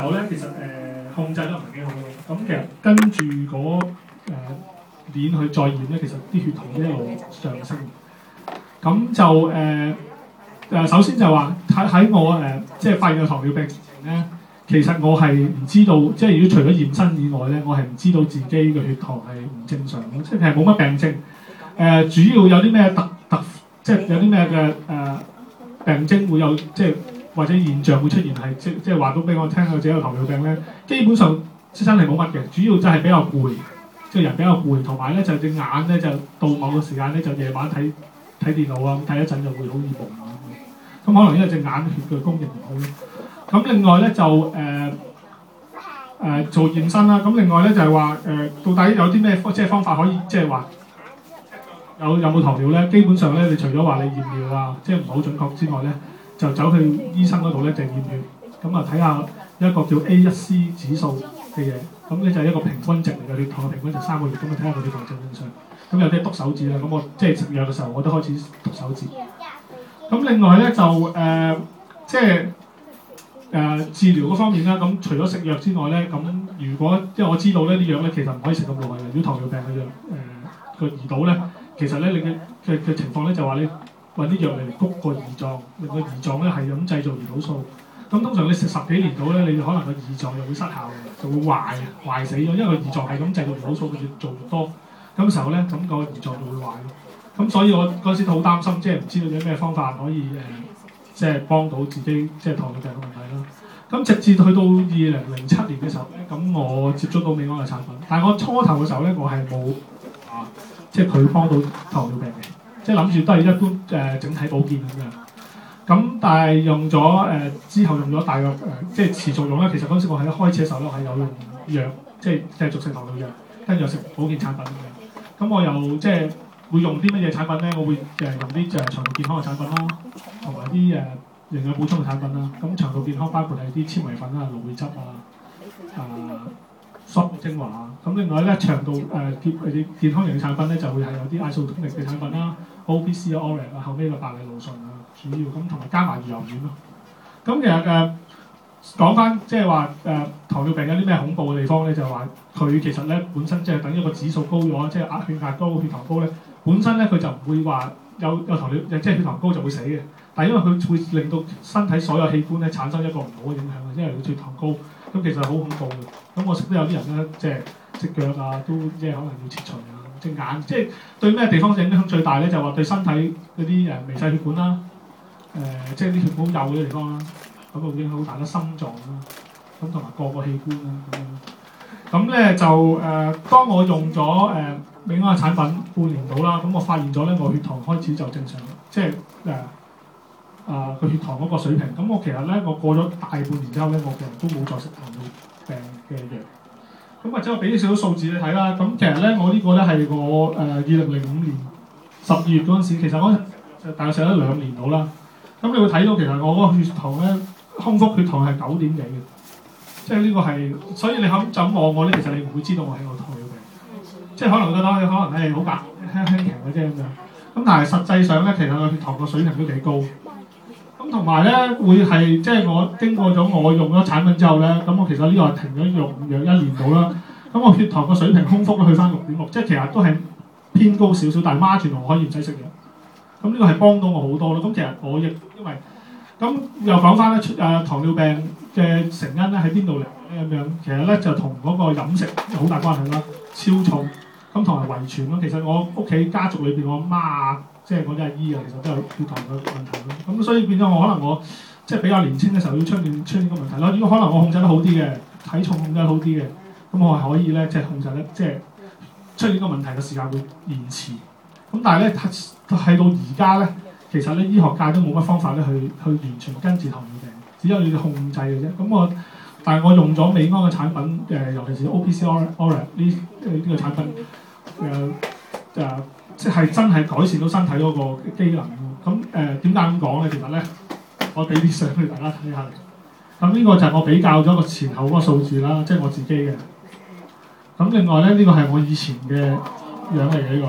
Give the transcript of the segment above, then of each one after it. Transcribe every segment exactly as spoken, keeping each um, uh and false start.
候咧，其實誒、呃、控制得唔係幾好咯。咁其實跟住嗰誒年去再驗咧，其實啲血糖一路上升。咁就誒誒、呃呃，首先就話喺喺我誒、呃、即係發現有糖尿病之前咧，其實我係唔知道，即係如果除咗驗身以外咧，我係唔知道自己嘅血糖係唔正常咯，即係冇乜病徵。誒、呃，主要有啲咩特特，即係有啲咩嘅誒病徵會有，即係或者現象會出現係即即係話到俾我聽，我自己有糖尿病咧，基本上真係冇乜嘅，主要就係比較攰，即係人比較攰，同埋咧就隻眼咧就到某個時間咧就夜晚睇睇電腦啊，睇一陣就會好易蒙啊。咁可能因為隻眼血嘅供應唔好咯。咁另外咧就誒誒、呃呃、做驗身啦。咁另外咧就係話誒到底有啲咩即係方法可以即係話有有冇糖尿咧？基本上咧，你除咗話你驗尿啊，即係唔好準確之外咧，就走去醫生嗰度咧就驗血，咁啊睇下一個叫 A 一 C 指數嘅嘢，咁咧就係一個平均值嚟嘅，血糖嘅平均值三個月，咁啊睇下佢血糖正唔正常。咁有啲篤手指啦，咁我即係食藥嘅時候我都開始篤手指。咁另外咧就誒、呃、即係誒、呃、治療嗰方面啦，咁除咗食藥之外咧，咁如果即係我知道咧啲藥咧其實唔可以食咁耐嘅，如果糖尿病嘅藥誒個胰島咧，其實咧你嘅嘅嘅情況咧就話你揾啲藥嚟谷個胰臟，令個胰臟咧係咁製造胰島素。咁通常你食十幾年到咧，你可能個胰臟又會失效嘅，就會壞壞死咗，因為個胰臟係咁製造胰島素，佢越做越多，咁時候咧咁個胰臟就會壞咯。咁所以我嗰時都好擔心，即係唔知道有啲咩方法可以誒、呃，即係幫到自己即係糖尿病嘅問題啦。咁直至去到二零零七年嘅時候咧，咁我接觸到美安嘅產品，但係我初頭嘅時候咧，我係冇啊，即係佢幫到糖尿病嘅，即係諗住都係一般誒、呃、整體保健咁樣。咁但係用咗誒、呃、之後用咗大約誒、呃、即係持續用啦。其實嗰陣時我喺一開始嘅時候咧，我係有用藥，即係繼續食糖尿藥，跟住食保健產品嘅。咁我又即係。會用啲乜嘢產品咧？我會誒用啲誒腸道健康嘅產品啦，同埋啲誒營養補充嘅產品啦。咁腸道健康包括係啲纖維粉啊、蘆薈汁啊、啊蔬果精華啊。咁另外咧腸道誒健誒健康營養產品咧就會係有啲艾素通力嘅產品啦 ，O P C 啊、Oret 啊，後尾個白藜蘆醇啊，主要咁同埋加埋魚油丸咯。咁其實誒講翻即係話誒糖尿病有啲咩恐怖嘅地方咧，就係話佢其實咧本身即係等於個指數高咗，即係壓血壓高、血糖高咧。本身咧佢就唔會話有有糖尿，即係血糖高就會死嘅。但係因為佢會令到身體所有器官咧產生一個唔好嘅影響嘅，因為佢血糖高，咁其實好恐怖嘅。咁我識得有啲人咧，即係隻腳啊都即係可能要切除啊，隻眼即係對咩地方影響最大咧？就話對身體嗰啲誒微細血管啦，誒、呃、即係啲血管好幼嗰啲地方啦，咁會影響好大啦，心臟啦，咁同埋各個器官啦咁樣。咁咧就誒、呃，當我用咗誒。呃美安嘅產品半年到啦，咁我發現咗咧，我血糖開始就正常，即係誒啊個血糖嗰個水平。咁我其實咧，我過咗大半年之後咧，我其實都冇再食糖尿病嘅藥。咁或者我俾啲少少數字你睇啦。咁其實咧，我呢個咧係我誒二零零五年十二月嗰陣時，其實我就大概食咗兩年到啦。咁你會睇到其實我嗰個血糖咧，空腹血糖係九點幾嘅，即係呢個係，所以你肯就咁望我咧，其實你唔會知道我係有糖尿病。即係可能覺得可能係好白輕輕平嘅啫咁樣，咁但係實際上咧，其實個血糖個水平都幾高。咁同埋咧，會係即係我經過咗我用咗產品之後咧，咁我其實呢個係停咗用藥一年到啦。咁我血糖個水平空腹都去翻六點六，即係其實都係偏高少少，但係孖住我可以唔使食藥。咁呢個係幫到我好多咯。咁其實我亦因為咁又講翻咧，出誒糖尿病嘅成因咧喺邊度嚟咧咁樣？其實咧就同嗰個飲食好大關係啦，超重。咁同埋遺傳咯，其實我屋企家族裏邊，我媽啊，即係我啲阿姨啊，其實都有血糖嘅問題咯。咁所以變咗我可能我即係比較年輕嘅時候要出現出現個問題咯。如果可能我控制得好啲嘅，體重控制得好啲嘅，咁我係可以咧即係控制得即係出現個問題嘅時間會延遲。咁但係咧係到而家咧，其實咧醫學界都冇乜方法咧去去完全根治糖尿病，只有要控制嘅啫。咁我但係我用咗美安嘅產品，誒、呃、尤其是 O P C Oret 呢呢個產品。誒誒、呃，即係真係改善到身體嗰個機能喎。咁誒點解咁講咧？其實咧，我俾啲相俾大家睇下。咁呢個就係我比較咗個前後嗰個數字啦，即係我自己嘅。咁另外咧，呢、這個係我以前嘅樣嚟嘅呢個。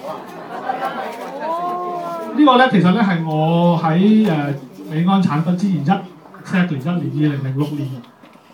這個、呢個咧其實咧係我喺誒、呃、美安產品之前一 set 年一年二零零六年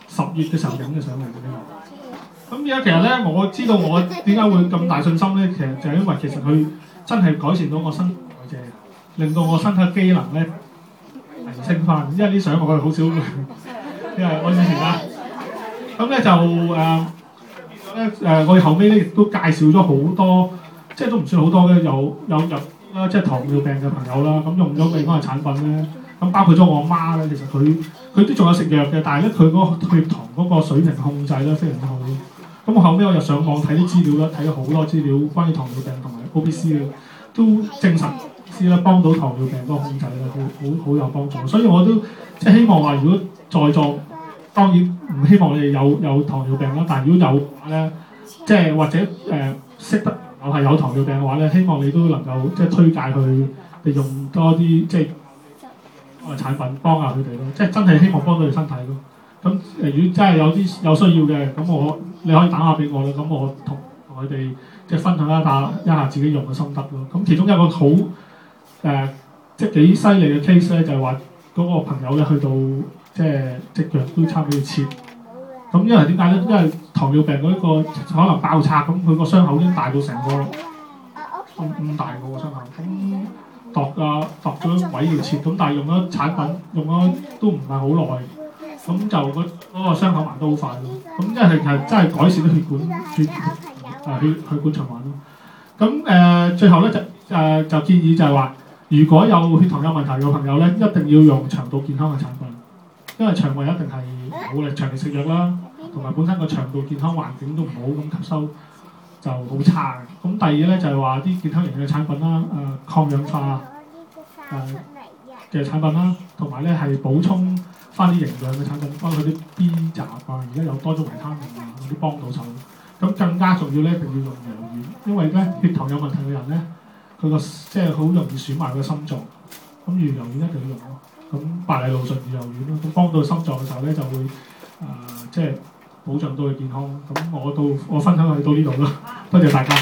十月嘅時候影嘅相嚟嘅呢個。咁而家其實咧，我知道我點解會咁大信心咧，其實就係因為其實佢真係改善到我身體嘅，令到我身體機能咧提升翻。因為啲相我覺得好少，因為我以前啦，咁咧就誒咧誒，我哋後尾咧亦都介紹咗好多，即係都唔算好多嘅，有有入啦，即係糖尿病嘅朋友啦，咁用咗美安嘅產品咧，咁包括咗我媽咧，其實佢佢都仲有食藥嘅，但係咧佢嗰個血糖嗰個水平控制咧非常之好。咁我後尾我又上網睇啲資料啦，睇咗好多資料關於糖尿病同埋 O B C 嘅，都證實知啦，幫到糖尿病嗰個控制咧，好好好有幫助。所以我都即係希望話，如果在座當然唔希望你哋有有糖尿病啦，但係如果有嘅話咧，即係或者誒、呃、識得我係有糖尿病嘅話咧，希望你都能夠即係推介佢哋用多啲即係我嘅產品幫下佢哋咯，即係真係希望幫到佢身體咯。咁誒，如果真係有啲有需要嘅，咁我你可以打下俾我啦。咁我同同佢哋即係分享一下一下自己用嘅心得咯。咁其中一個好誒、呃，即係幾犀利嘅 case 咧，就係話嗰個朋友咧去到即係隻腳都差唔多要切。咁因為點解咧？因為糖尿病嗰個可能爆拆，咁佢個傷口已經大到成個咁咁大個個傷口。咁度啊度咗位要切，咁但係用咗產品用咗都唔係好耐。咁就嗰嗰個傷口埋得好快咯，咁因為其實真係改善咗血管血啊血血管循環咯。咁誒、呃、最後咧就誒、呃、就建議就係話，如果有血糖有問題嘅朋友咧，一定要用腸道健康嘅產品，因為腸胃一定係冇力長期食藥啦，同埋本身個腸道健康環境都唔好，咁吸收就好差嘅。咁第二咧就係話啲健康型嘅產品啦，誒、呃、抗氧化誒嘅產品啦，同埋咧係補充翻啲營養嘅產品，包括啲 B 集啊，而家有多種維他命啊，嗰啲幫到手。咁更加重要咧，一定要用羊丸，因為咧血糖有問題嘅人咧，佢個即係好容易損埋個心臟。咁魚油丸一定要用咯。咁白藜蘆醇魚油丸咯，咁幫到心臟嘅時候咧，就會誒、呃、即係保障到佢健康。咁我到我分享係到呢度啦，多謝大家。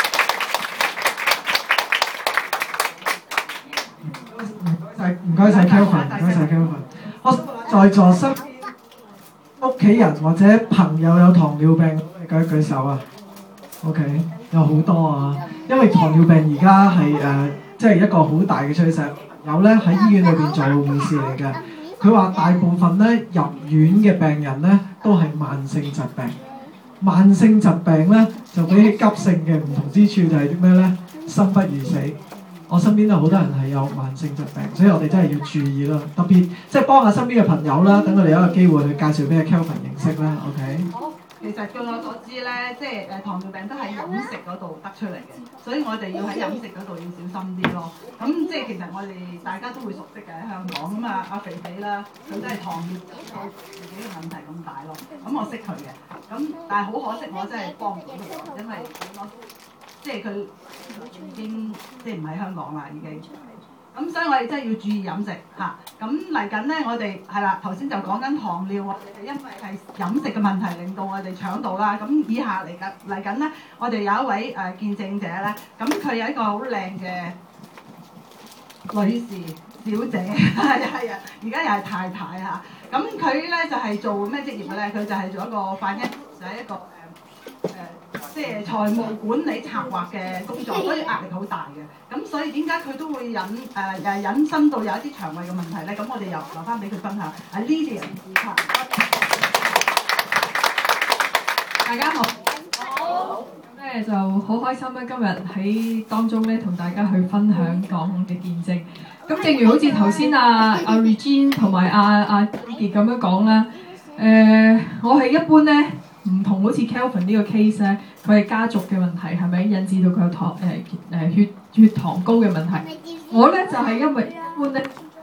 唔該晒 Kelvin， 唔該晒 Kelvin。我在座室屋企人或者朋友有糖尿病，舉一舉手啊。OK， 有好多啊，因為糖尿病而家係誒，即係一個好大嘅趨勢。有咧喺醫院裏邊做護士嚟嘅，佢話大部分咧入院嘅病人咧都係慢性疾病。慢性疾病咧就比起急性嘅唔同之處就係啲咩咧？生不如死。我身邊都好多人係有慢性疾病，所以我哋真係要注意啦。特別即係幫下身邊嘅朋友啦，等佢哋有一個機會去介紹俾阿 Kelvin 認識啦。OK。 好，其實據我所知咧，即係誒糖尿病都喺飲食嗰度得出嚟嘅，所以我哋要喺飲食嗰度要小心啲咯。咁即係其實我哋大家都會熟悉嘅喺香港咁啊，阿肥肥啦，佢都係糖尿病到自己嘅問題咁大咯。咁我識佢嘅，咁但係好可惜我真係幫唔到佢，因為我。即係佢已經即係唔喺香港啦，已經。咁所以我哋真係要注意飲食嚇。咁嚟緊咧，我哋係啦，頭先就講緊糖尿啊，因為係飲食嘅問題令到我哋搶到啦。咁以下嚟緊嚟緊咧，我哋有一位誒、呃、見證者咧，咁佢有一個好靚嘅女士小姐，係啊係啊，而家又係太太嚇。咁佢咧就係、是、做咩職業嘅咧？佢就係做一個 finance，就係一個誒誒。呃呃即係財務管理策劃嘅工作，所以壓力好大嘅。咁所以點解佢都會引誒誒引申到有一啲腸胃嘅問題咧？咁我哋又留翻俾佢分享。啊 Lydia， 大家好。好。咁咧就好開心咧，今日喺當中咧同大家去分享講嘅見證。咁正如好似頭先阿阿 Regine 同埋阿阿傑咁樣講啦，誒、呃、我係一般咧。唔同好似 Kelvin 呢個 case 咧，佢係家族嘅問題，係咪引致到佢有糖誒誒、呃、血血糖高嘅問題？我咧就係、是、因為一般咧，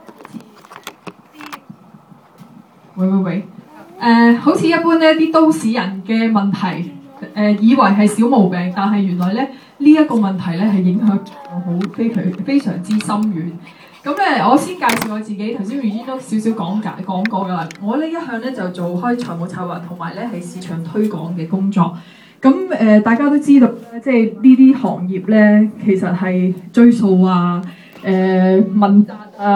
喂喂喂，誒、呃、好似一般咧啲都市人嘅問題，誒、呃、以為係小毛病，但係原來咧呢一、這個問題咧係影響我好非常非常之深遠。咁咧，我先介紹我自己。頭先 Regine 都少少講解講過㗎啦。我呢一向咧就做開財務策劃同埋咧係市場推廣嘅工作。咁誒、呃，大家都知道咧，即係呢啲行業咧，其實係追數啊、誒、呃、問責啊、誒、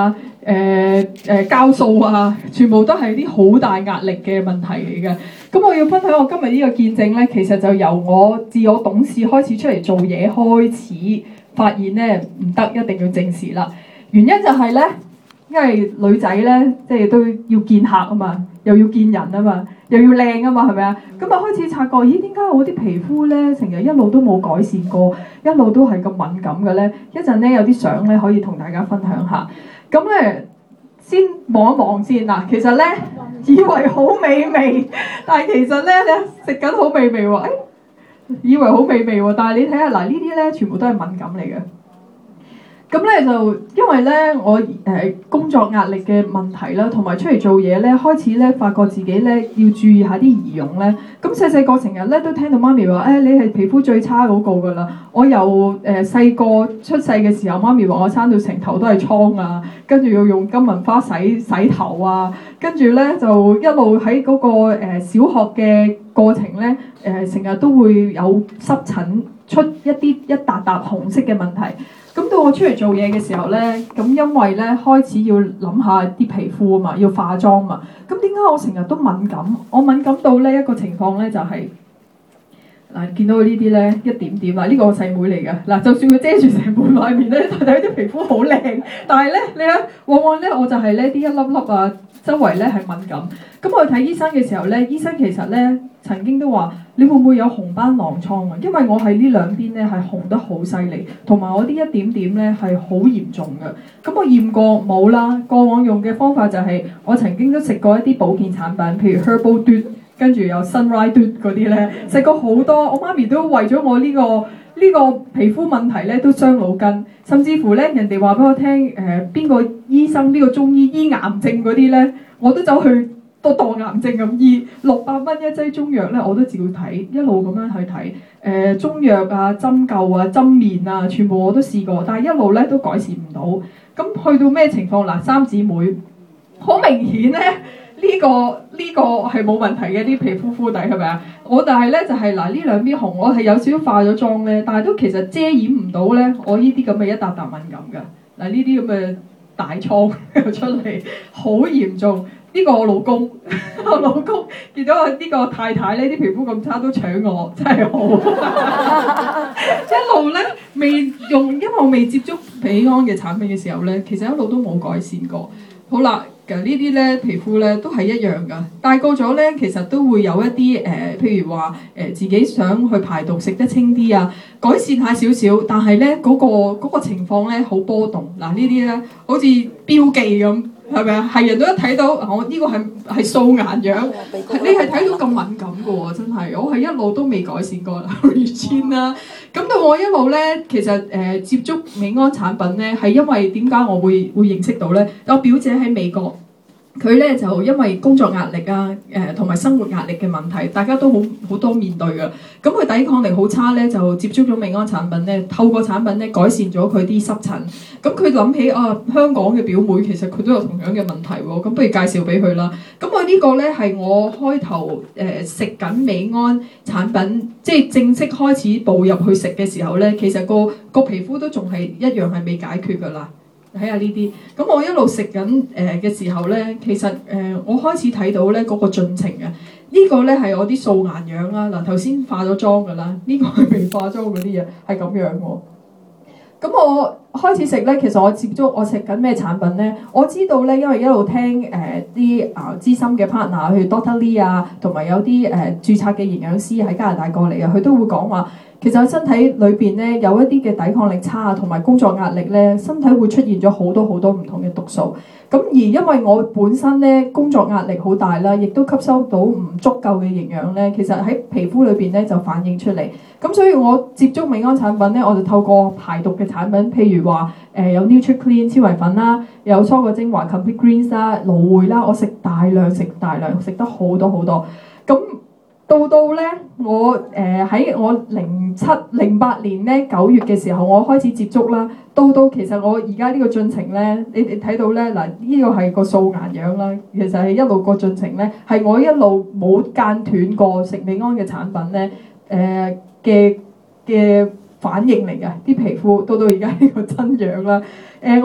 誒誒交數啊，全部都係啲好大壓力嘅問題嚟嘅。咁我要分享我今日呢個見證咧，其實就由我自我懂事開始出嚟做嘢開始，發現咧唔得，一定要正視啦。原因就係咧，因為女仔咧即係都要見客啊嘛，又要見人啊嘛，又要靚啊嘛，係咪啊？咁啊開始察覺，咦點解我啲皮膚咧成日一路都冇改善過，一路都係咁敏感嘅咧？一陣咧有啲相咧可以同大家分享下。咁咧先望一望先嗱，其實咧以為好美味，但係其實咧你食緊好美味喎，誒、哎、以為好美味喎，但係你睇下嗱呢啲咧全部都係敏感嚟嘅。咁咧就因為咧我誒、呃、工作壓力嘅問題啦，同埋出嚟做嘢咧，開始咧發覺自己咧要注意下啲儀容咧。咁細細個成日咧都聽到媽咪話，誒、哎、你係皮膚最差嗰個㗎啦。我由誒細個出世嘅時候，媽咪話我生到成頭都係瘡啊，跟住要用金銀花洗洗頭啊，跟住咧就一路喺嗰、那個、呃、小學嘅過程咧，誒成日都會有濕疹出一啲一笪笪紅色嘅問題。咁到我出嚟做嘢嘅時候咧，咁因為咧開始要諗下啲皮膚啊嘛，要化妝嘛。咁點解我成日都敏感？我敏感到呢一個情況咧就係、是、嗱，見到佢呢啲咧一點點啊，呢、這個我細妹嚟嘅嗱，就算佢遮住成半塊面咧，但係啲皮膚好靚，但係咧你咧往往咧我就係咧啲一粒粒啊，周圍咧係敏感。咁我去睇醫生嘅時候咧，醫生其實咧曾經都話你會唔會有紅斑狼瘡啊？因為我喺呢兩邊咧係紅得好犀利，同埋我啲一點點咧係好嚴重嘅。咁我驗過冇啦，過往用嘅方法就係、是、我曾經都食過一啲保健產品，譬如 Herbal Dude，跟住有 Sunrise Dude 嗰啲咧，食過好多。我媽咪都為咗我呢、這個呢、這個皮膚問題咧都傷腦筋，甚至乎咧人哋話俾我聽誒邊個醫生呢、這個中醫醫癌症嗰啲咧，我都走去。都當癌症咁醫，六百蚊一劑中藥咧，我都照睇，一路咁樣去睇。誒、呃、中藥啊、針灸啊、針面啊，全部我都試過，但係一路咧都改善唔到。咁去到咩情況嗱？三姊妹好明顯咧，呢、這個呢、這個係冇問題嘅啲皮膚膚底係咪啊？我但係咧就係、是、嗱呢兩邊紅，我係有少少化咗妝咧，但係都其實遮掩唔到咧我呢啲咁嘅一笪笪敏感㗎。嗱呢啲咁嘅大瘡出嚟，好嚴重。呢個我老公，我老公見到我呢個太太呢啲皮膚咁差都搶我，真係好。一路咧未用，因為我未接觸彼安嘅產品嘅時候咧，其實一路都冇改善過。好啦，其實呢啲咧皮膚咧都係一樣噶，大個咗咧其實都會有一啲誒、呃，譬如話誒、呃、自己想去排毒食得清啲啊，改善下少少，但係咧嗰個嗰、嗰個情況咧好波動。嗱、呃、呢啲咧好似標記咁。係咪啊？係人都一睇到，我呢個係係素顏樣，你係睇到咁敏感嘅喎，真係我係一路都未改善過啦，以前啦。咁到我一路咧，其實誒、呃、接觸美安產品咧，係因為點解我會會認識到咧？我表姐喺美國。佢咧就因為工作壓力啊，誒同埋生活壓力嘅問題，大家都好好多面對嘅。咁佢抵抗力好差咧，就接觸咗美安產品咧，透過產品咧改善咗佢啲濕疹。咁佢諗起啊，香港嘅表妹其實佢都有同樣嘅問題喎，咁不如介紹俾佢啦。咁我呢個咧係我開頭誒食緊美安產品，即係正式開始步入去食嘅時候咧，其實個個皮膚都仲係一樣係未解決㗎啦。睇下呢啲，咁我一路食緊誒嘅時候咧，其實誒、呃、我開始睇到咧嗰、那個進程嘅。這個、呢個咧係我啲素顏樣啦，嗱頭先化咗妝噶啦，呢、這個係未化妝嗰啲嘢，係咁樣喎。咁我開始食咧，其實我接觸我食緊咩產品咧？我知道咧，因為一路聽誒啲啊資深嘅 partner，譬如 Doctor Lee 啊，同埋有啲誒、呃、註冊嘅營養師喺加拿大過嚟啊，佢都會講話。其實喺身體裏邊咧，有一啲嘅抵抗力差啊，同埋工作壓力咧，身體會出現咗好多好多唔同嘅毒素。咁而因為我本身咧工作壓力好大啦，亦都吸收到唔足夠嘅營養咧，其實喺皮膚裏邊咧就反映出嚟。咁所以我接觸美安產品咧，我就透過排毒嘅產品，譬如話誒、呃、有 NutriClean 超維粉啦，有蔬果精華 Complete Greens 啦、蘆薈啦，我食大量食大量食得好多好多。咁到到咧，我誒喺、呃、我零七零八年咧九月嘅時候，我開始接觸啦。到到其實我而家呢個進程咧，你哋睇到咧嗱，呢、呢個係個素顏樣啦。其實係一路個進程咧，係我一路冇間斷過食美安嘅產品咧，誒嘅嘅反應嚟嘅啲皮膚。到到而家呢個真樣啦。誒、呃、我我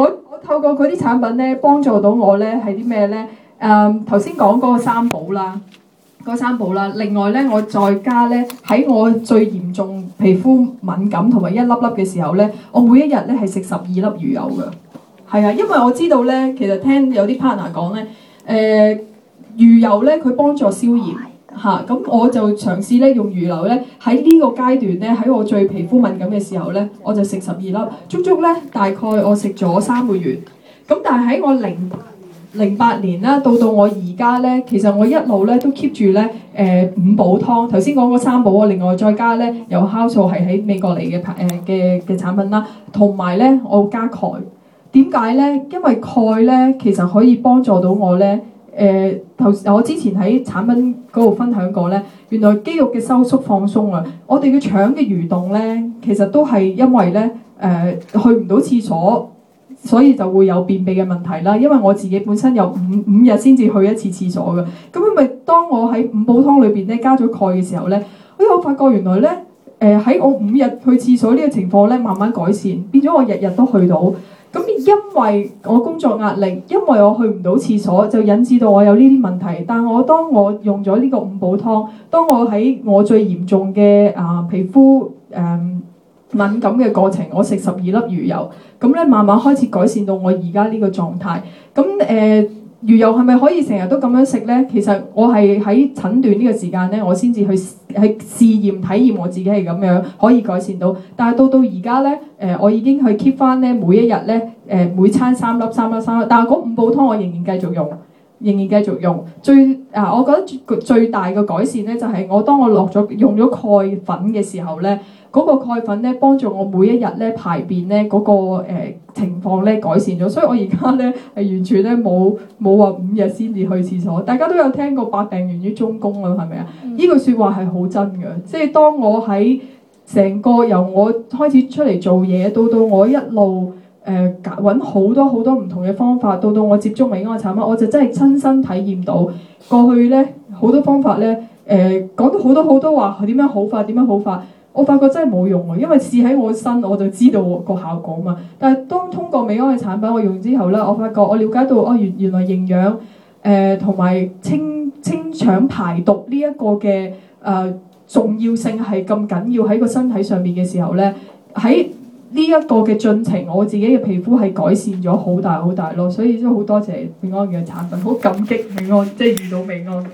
透過佢啲產品咧，幫助到我咧係啲咩咧？誒頭先講嗰個三寶啦，嗰個三寶啦。另外咧，我再加咧喺我最嚴重皮膚敏感同埋一粒粒嘅時候咧，我每一日咧係食十二粒魚油㗎。係啊，因為我知道咧，其實聽有啲 partner 講咧，誒、呃、魚油咧佢幫助消炎嚇，咁、啊、我就嘗試咧用魚油咧喺呢個階段咧，喺我最皮膚敏感嘅時候咧，我就食十二粒，足足咧大概我食咗三個月。咁但係喺我零零八年啦，到到我而家咧，其實我一路咧都 keep 住咧誒五寶湯。頭先講嗰三寶，我另外再加咧有酵素係喺美國嚟嘅牌誒嘅嘅產品啦，同埋咧我加鈣。點解咧？因為鈣咧其實可以幫助到我咧。誒頭我之前喺產品嗰度分享過咧，原來肌肉嘅收縮放鬆啊，我哋嘅腸嘅蠕動咧，其實都係因為咧誒、呃、去唔到廁所，所以就會有便秘嘅問題啦。因為我自己本身有五五日先至去一次廁所嘅，咁因為當我喺五寶湯裏邊咧加咗鈣嘅時候咧，哎我發覺原來咧誒喺我五日去廁所呢個情況咧慢慢改善，變咗我日日都去到。咁因為我工作壓力，因為我去唔到廁所，就引致到我有呢啲問題。但我當我用咗呢個五寶湯，當我喺我最嚴重嘅啊、呃、皮膚誒、呃、敏感嘅過程，我食十二粒魚油，咁咧慢慢開始改善到我而家呢個狀態。咁誒、呃、魚油係咪可以成日都咁樣食咧？其實我係喺診斷呢個時間咧，我先至去去試驗體驗我自己係咁樣可以改善到。但係到到而家咧，誒、呃、我已經去 keep 翻咧每一日咧，誒、呃、每餐三粒三粒三粒。但係嗰五寶湯我仍然繼續用，仍然繼續用。最啊，我覺得最大嘅改善咧，就係、是、我當我落咗用咗鈣粉嘅時候咧。嗰個鈣粉咧幫助我每一日咧排便咧嗰、那個、呃、情況咧改善咗，所以我而家咧係完全咧冇冇話五日先至去廁所。大家都有聽過百病源於中宮啦，係咪啊？呢句説話係好真嘅，即係當我喺成個由我開始出嚟做嘢，到到我一路誒揾好多好多唔同嘅方法，到到我接觸美安嘅產品，我就真係親身體驗到過去咧好多方法咧誒講到好多好多話點樣好法點樣好法。我發覺真係冇用啊，因為試喺我身我就知道個效果嘛。但係當通過美安嘅產品我用之後咧，我發覺我了解到哦原原來營養誒同埋清清腸排毒呢一個嘅誒、呃、重要性係咁緊要喺個身體上面嘅時候咧，喺呢一個嘅進程，我自己嘅皮膚係改善咗好大好大咯。所以都好多謝美安嘅產品，好感激美安，即係遇到美安。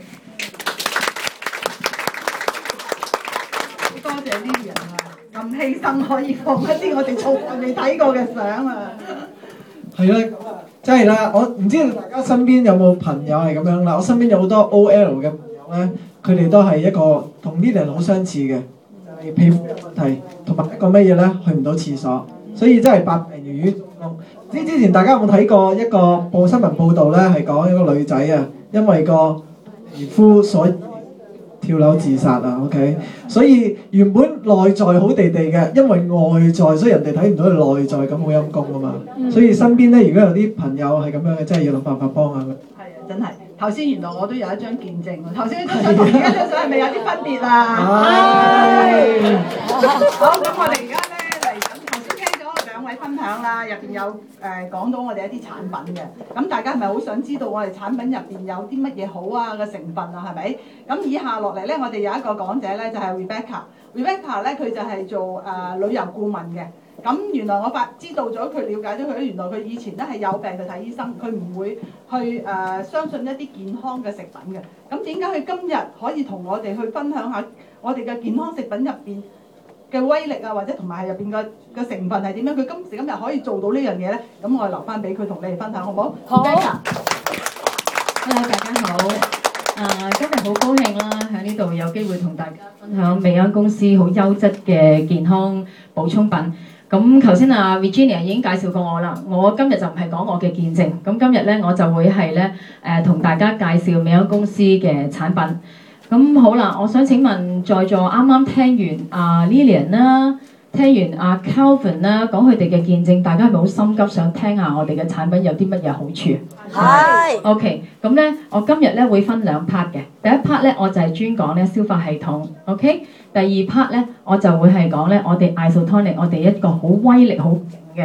多謝呢啲人啊，咁犧牲可以放一啲我哋從來未睇過嘅相啊！ 係啦，真係啦，我唔知道大家身邊有冇朋友係咁樣啦。我身邊有好多 O L 嘅朋友咧，佢哋都係一個同呢啲人好相似嘅，就係皮膚有問題，同埋一個乜嘢咧，去唔到廁所，所以真係百病源於中宮。唔知之前大家有冇睇過一個報新聞報導咧，係講一個女仔啊，因為個皮膚所跳樓自殺啊 ，OK， 所以原本內在好地地嘅，因為外在，所以人哋睇唔到佢內在，咁好陰功啊嘛。嗯、所以身邊咧，如果有啲朋友係咁樣嘅，真係要諗辦法幫下佢。 係啊，真係。頭先原來我都有一張見證喎。頭先嗰張相同而家張相係咪有啲分別啊？係。好，咁我哋而家咧嚟緊，頭先聽咗兩位分享啦，入邊有誒、呃、講到我哋一啲產品嘅。咁大家係咪好想知道我哋產品入邊有啲乜嘢好啊嘅成分啊？係咪？咁以下落嚟咧，我哋有一個講者咧，就係、是、Rebecca。Rebecca 咧，佢就係做誒、呃、旅遊顧問嘅。咁原來我發知道咗佢，了解咗佢，原來佢以前咧係有病就睇醫生，佢唔會去誒、呃、相信一啲健康嘅食品嘅。咁點解佢今日可以同我哋去分享下我哋嘅健康食品入邊嘅威力啊，或者同埋係入邊嘅嘅成分係點樣？佢今時今日可以做到呢樣嘢咧？咁我哋留翻俾佢同你哋分享，好唔好？ 好。 Rebecca Hello， 大家好。啊、呃，今日好高興啦，喺呢度有機會同大家分享美安公司好優質嘅健康補充品。咁頭先啊 Virginia 已經介紹過我啦，我今日就唔係講我嘅見證，咁今日咧我就會係咧誒同大家介紹美安公司嘅產品。咁好啦，我想請問在座啱啱聽完啊 Lilian 啦，聽完阿 Calvin 啦講佢哋嘅見證，大家係咪好心急想聽下我哋嘅產品有啲乜嘢好處？係。OK， 咁咧我今日咧會分兩 part 嘅，第一 part 咧我就係專講咧消化系統 ，OK。第二 part 咧，我就會係講咧，我哋 Isotonic，我哋一個好威力好勁嘅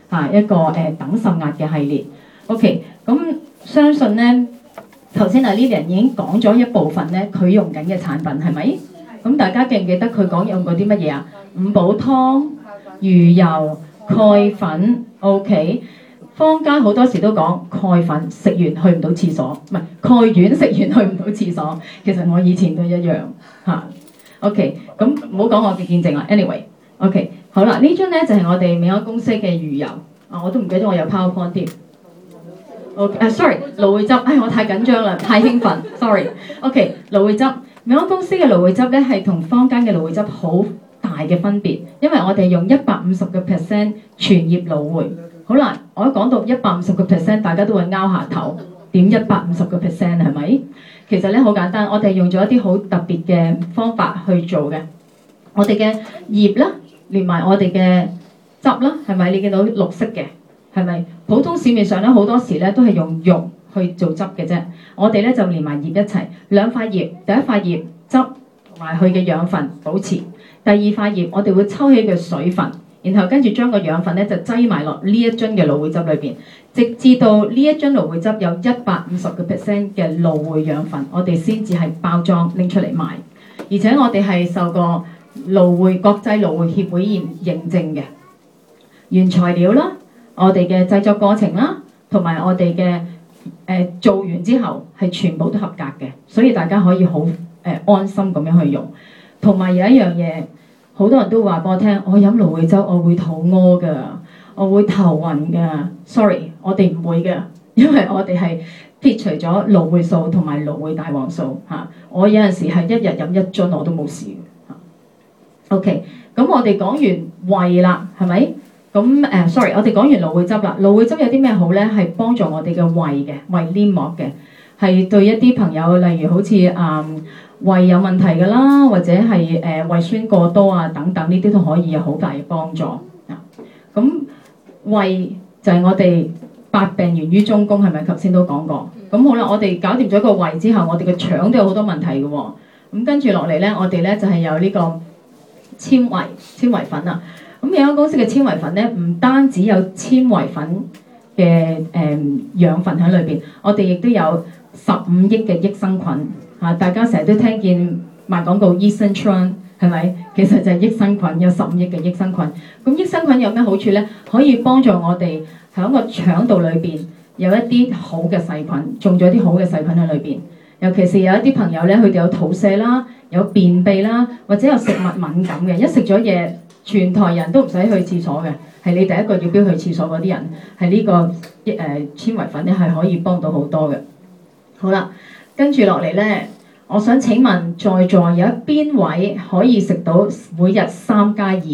嚇一個誒、呃、等十壓嘅系列。OK，咁相信咧頭先阿 Lilian 已經講咗一部分咧，佢用緊嘅產品係咪？咁大家記唔記得佢講用過啲乜嘢啊？五寶湯、魚油、鈣粉。OK， 坊間好多時都講鈣粉食完去唔到廁所，唔係鈣丸食完去唔到廁所。其實我以前都一樣嚇。OK， 咁唔好講我嘅見證啦。Anyway，OK， 好啦，呢張咧就係、是、我哋美安公司嘅魚油。啊，我都唔記得我有 PowerPoint 添。OK， 啊 sorry， 蘆薈汁，唉，我太緊張啦，太興奮 ，sorry。OK， 蘆薈汁，美安公司嘅蘆薈汁咧係同坊間嘅蘆薈汁好大嘅分別，因為我哋用一百五十個 percent 全葉蘆薈。好啦，我一講到一百五十個 percent， 大家都會拗下頭，點一百五十個 percent 係咪？其實咧好簡單，我哋用咗一啲好特別嘅方法去做嘅。我哋嘅葉啦，連埋我哋嘅汁啦，係咪？你見到綠色嘅，係咪？普通市面上咧好多時咧都係用肉去做汁嘅啫。我哋咧就連埋葉一齊，兩塊葉，第一塊葉汁同埋佢嘅養分保持，第二塊葉我哋會抽起佢水分，然後跟住將個養分咧就擠埋落呢一樽嘅蘆薈汁裏邊，直至到呢一樽蘆薈汁有一百五十個 percent 嘅蘆薈養分，我哋先至係包裝拎出嚟賣。而且我哋係受過蘆薈國際蘆薈協會認認證嘅原材料啦，我哋嘅製作過程啦，同埋我哋嘅誒做完之後係全部都合格嘅，所以大家可以好誒、呃、安心咁樣去用。同埋有一樣嘢，好多人都話俾我聽，我飲蘆薈汁我會肚屙㗎，我會頭暈㗎。Sorry， 我哋唔會㗎，因為我哋係撇除咗蘆薈素同埋蘆薈大黃素嚇、啊。我有陣時係一日飲一樽我都冇事嚇。OK， 咁我哋講完胃啦，係咪？咁誒、呃、sorry， 我哋講完蘆薈汁啦。蘆薈汁有啲咩好咧？係幫助我哋嘅胃嘅胃黏膜嘅，係對一啲朋友，例如好似誒、嗯、胃有問題嘅啦，或者係誒、呃、胃酸過多啊等等，呢啲都可以有好大嘅幫助啊。咁胃就係我哋百病源於中宮，係咪頭先都講過？咁好啦，我哋搞掂咗個胃之後，我哋嘅腸都有好多問題嘅喎、哦。咁跟住落嚟咧，我哋咧就係、是、有呢個纖維纖維粉啊。咁美安公司嘅纖維粉咧，唔單止有纖維粉嘅誒、嗯、養分喺裏邊，我哋亦都有十五億嘅益生菌嚇、啊。大家成日都聽見賣廣告益生菌係咪？其實就係益生菌，有十五億嘅益生菌。咁益生菌有咩好處咧？可以幫助我哋喺個腸道裏邊有一啲好嘅細菌，種咗啲好嘅細菌喺裏邊。尤其是有一啲朋友咧，佢哋有肚瀉啦，有便秘啦，或者有食物敏感嘅，一食咗嘢，全台人都唔使去廁所嘅，係你第一個要標去廁所嗰啲人，係呢、這個誒、呃、纖維粉咧係可以幫到好多嘅。好啦，跟住落嚟咧，我想請問在座有邊位可以食到每日三加二？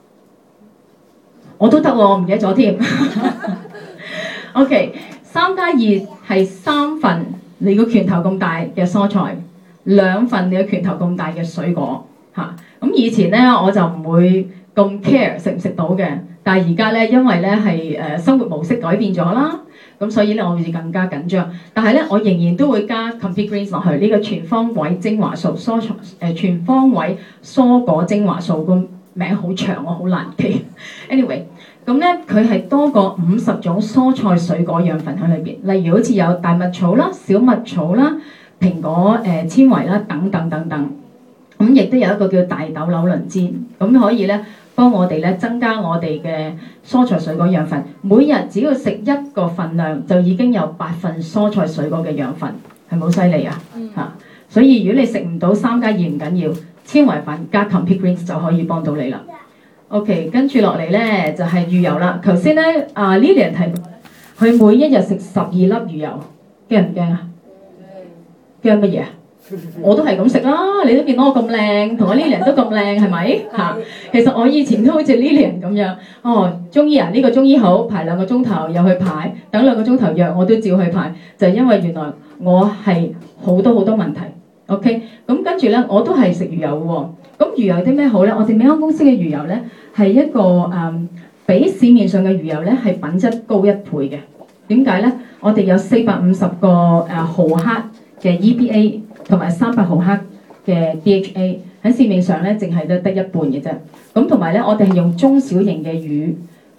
我都得喎，我唔記得咗添。OK， 三加二係三份你個拳頭咁大嘅蔬菜，兩份你個拳頭咁大嘅水果嚇。咁、啊、以前咧我就唔會咁 care 食唔食到嘅，但係而家咧因為咧係誒生活模式改變咗啦，咁所以咧我好似更加緊張。但係咧我仍然都會加 complete greens 落去，呢、這個全方位精華素蔬菜誒、呃、全方位蔬果精華素，個名好長我好難記。anyway， 咁咧佢係多過五十種蔬菜水果養分喺裏邊，例如好似有大麥草啦、小麥草啦、蘋果誒、呃、纖維啦等等等等。咁亦都有一個叫大豆紐倫煎，咁可以咧幫我哋咧增加我哋嘅蔬菜水果養分。每日只要食一個份量，就已經有八份蔬菜水果嘅養分，係咪好犀利啊？嚇、嗯啊！所以如果你食唔到三加二唔緊要，纖維粉加 complete greens 就可以幫到你啦。OK， 跟住落嚟咧就係、是、魚油啦。頭先咧啊 Lilian 提佢每一日食十二粒魚油，驚唔驚啊？驚乜嘢啊？我都係咁食啦，你都見到我咁靚，同我 Lilian 都咁靚，係咪嚇？其實我以前都好似 Lilian 咁樣，哦，中醫啊，呢、這個中醫好，排兩個鐘頭又去排，等兩個鐘頭藥我都照去排，就係、是、因為原來我係好多好多問題。OK，咁跟住咧我都係食魚油嘅喎。咁魚油有啲咩好咧？我哋美安公司嘅魚油咧係一個誒、嗯，比市面上嘅魚油咧係品質高一倍嘅。點解咧？我哋有四百五十個誒毫克嘅 E P A。同埋三百毫克嘅 D H A 喺市面上咧，淨係都得一半嘅啫。咁同埋咧，我哋係用中小型嘅魚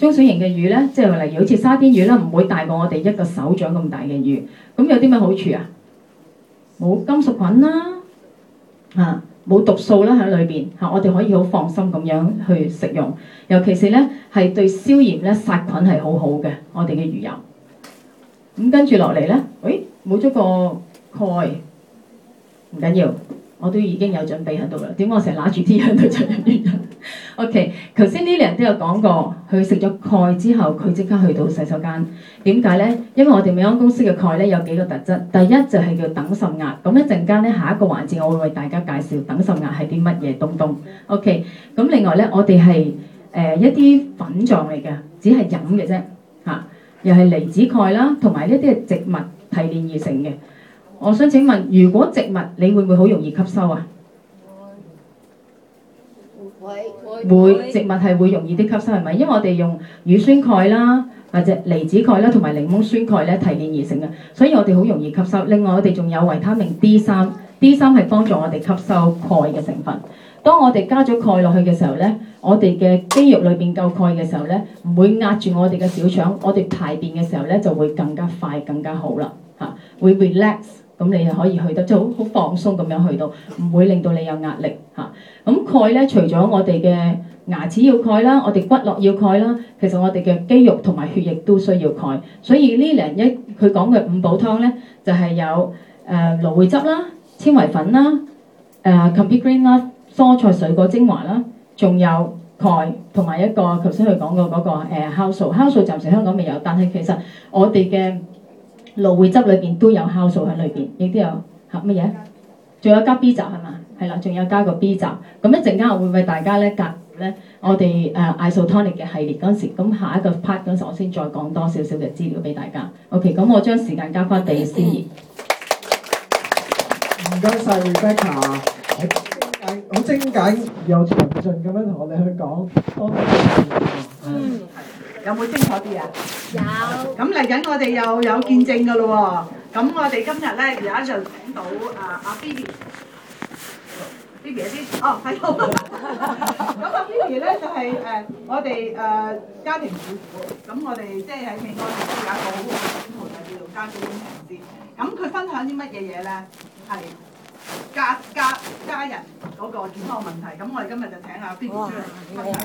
中小型嘅魚咧，即係例如好似沙甸魚啦，唔會大過我哋一個手掌咁大嘅魚。咁有啲咩好處啊？冇金屬菌啦，嚇冇毒素啦喺裏邊嚇，我哋可以好放心咁樣去食用。尤其是咧係對消炎咧殺菌係好好嘅，我哋嘅魚油。咁跟住落嚟咧，誒冇咗個鈣，唔緊要，我都已經有準備喺度啦。點解我成日揦住啲喺度就係原因。OK， 頭先呢啲人都有講過，佢食咗鈣之後，佢即刻去到洗手間。點解咧？因為我哋美安公司嘅鈣咧有幾個特質。第一就係叫等滲壓。咁一陣間咧下一個環節，我會為大家介紹等滲壓係啲乜嘢東東。OK， 咁另外咧，我哋係誒一啲粉狀嚟嘅，只係飲嘅啫嚇，又係離子鈣啦，同埋呢啲係植物提煉而成嘅。我想請問，如果植物你會唔會好容易吸收啊？會，會植物係會容易啲吸收係咪？因為我哋用乳酸鈣啦，或者離子鈣啦，同埋檸檬酸鈣咧提煉而成嘅，所以我哋好容易吸收。另外我哋仲有維他命 D 三 ，D 三係幫助我哋吸收鈣嘅成分。當我哋加咗鈣落去嘅時候咧，我哋嘅肌肉裏邊夠鈣嘅時候咧，唔會壓住我哋嘅小腸，我哋排便嘅時候咧就會更加快、更加好啦嚇，會 relax。咁你就可以去得即係好好放鬆咁樣去到，唔會令到你有壓力嚇。咁鈣咧，除咗我哋嘅牙齒要鈣啦，我哋骨骼要鈣啦，其實我哋嘅肌肉同埋血液都需要鈣。所以呢零一佢講嘅五寶湯咧，就係、是、有誒、呃、蘆薈汁啦、纖維粉啦、誒 Comfit Green 啦、蔬菜水果精華啦，仲有鈣同埋一個頭先佢講過嗰、那個誒酵素。酵素暫時香港未有，但係其實我哋嘅蘆薈汁裏邊都有酵素喺裏邊，亦都有嚇乜嘢？仲有加 B 雜係嘛？係啦，仲有加個 B 雜。咁一陣間我會為大家咧夾咧我哋誒 Isotonic 嘅系列嗰陣時，咁下一個 part 嗰陣時我先再講多少少嘅資料俾大家。OK， 咁我將時間交翻俾司儀。 唔該晒 Rebecca，好精簡又詳盡咁樣同我哋去講多啲嘅。 嗯，有冇清楚啲啊？有。咁嚟緊我哋又有見證㗎咯喎。咁我哋今日咧而家就請到啊阿 Phoebe。Phoebe 一啲，哦喺度。咁啊 Phoebe 咧就係、是、誒、呃、我哋誒、呃、家庭主婦，咁我哋即係喺美國有一個好好嘅品牌叫做家居工程師。咁佢分享啲乜嘢嘢咧？係家家家人嗰個健康問題。咁我哋今日就請阿 Phoebe 出嚟分享。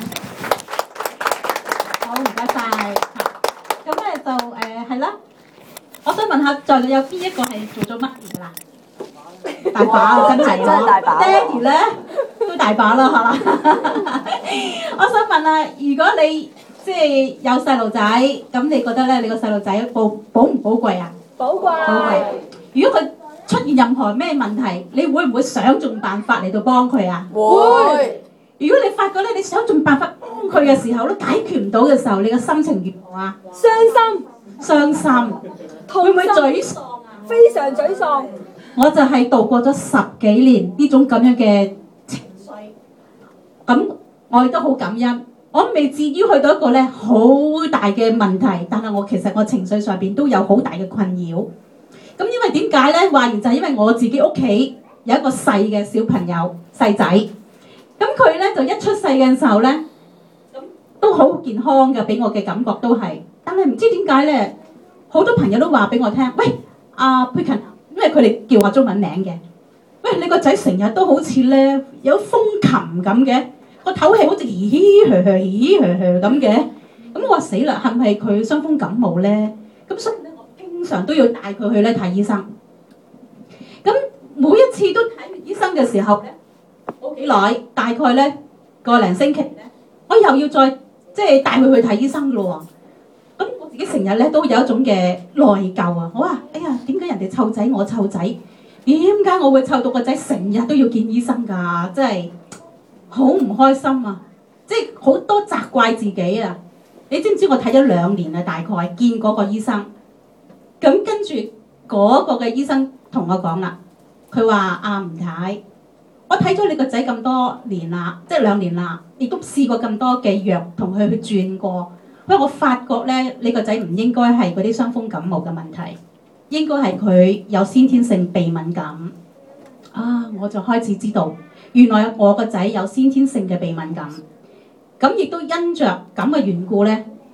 好，唔該晒。咁咧就誒係啦。我想問下，在座有邊一個係做咗乜嘢㗎啦？大把，真係咯。爹哋咧都大把啦，係嘛？我想問啊，如果你即係有細路仔，咁你覺得咧，你個細路仔寶寶唔寶貴啊？寶貴。寶貴。如果佢出現任何咩問題，你會唔會想盡辦法嚟到幫佢啊？會。如果你發覺咧，你想盡辦法幫佢嘅時候都解決唔到嘅時候，你嘅心情如何啊？ 傷心。 傷心。會唔會沮喪啊？ 非常沮喪。 我就係度過咗十幾年呢種咁樣嘅情緒，咁我亦都好感恩。我未至於去到一個咧好大嘅問題，但係我其實我情緒上邊都有好大嘅困擾。咁因為點解咧？話完就係因為我自己屋企有一個細嘅小朋友細仔，咁佢咧就一出世嘅時候咧，咁都好健康嘅，俾我嘅感覺都係。但係唔知點解咧，好多朋友都話俾我聽，喂，阿佩勤。因為佢哋叫我中文名嘅，喂，你個仔成日都好似咧有風琴咁嘅，個唞氣好似嘻嘻嘘嘘嘻嘻嘘嘘咁嘅，咁我話死啦，係咪佢傷風感冒咧？咁所以咧，我經常都要帶佢去咧睇醫生。咁每一次都睇完醫生嘅時候咧，冇幾耐，大概咧個零星期咧，我又要再即係帶佢去睇醫生咯喎。咁我自己成日咧都有一種嘅內疚啊！我話：哎呀，點解人哋湊仔我湊仔？點解我會湊到個仔成日都要見醫生㗎？真係好唔開心啊！即係好多責怪自己啊！你知唔知我睇咗兩年啊？大概見嗰個醫生，咁跟住嗰個嘅醫生同我講啦，佢話：阿吳太，我睇咗你個仔咁多年啦，即係兩年啦，亦都試過咁多嘅藥同佢去轉過。不過我發覺咧，你個仔唔應該係嗰啲傷風感冒嘅問題，應該係佢有先天性鼻敏感。啊，我就開始知道，原來我個仔有先天性嘅鼻敏感。咁亦都因着咁嘅緣故咧，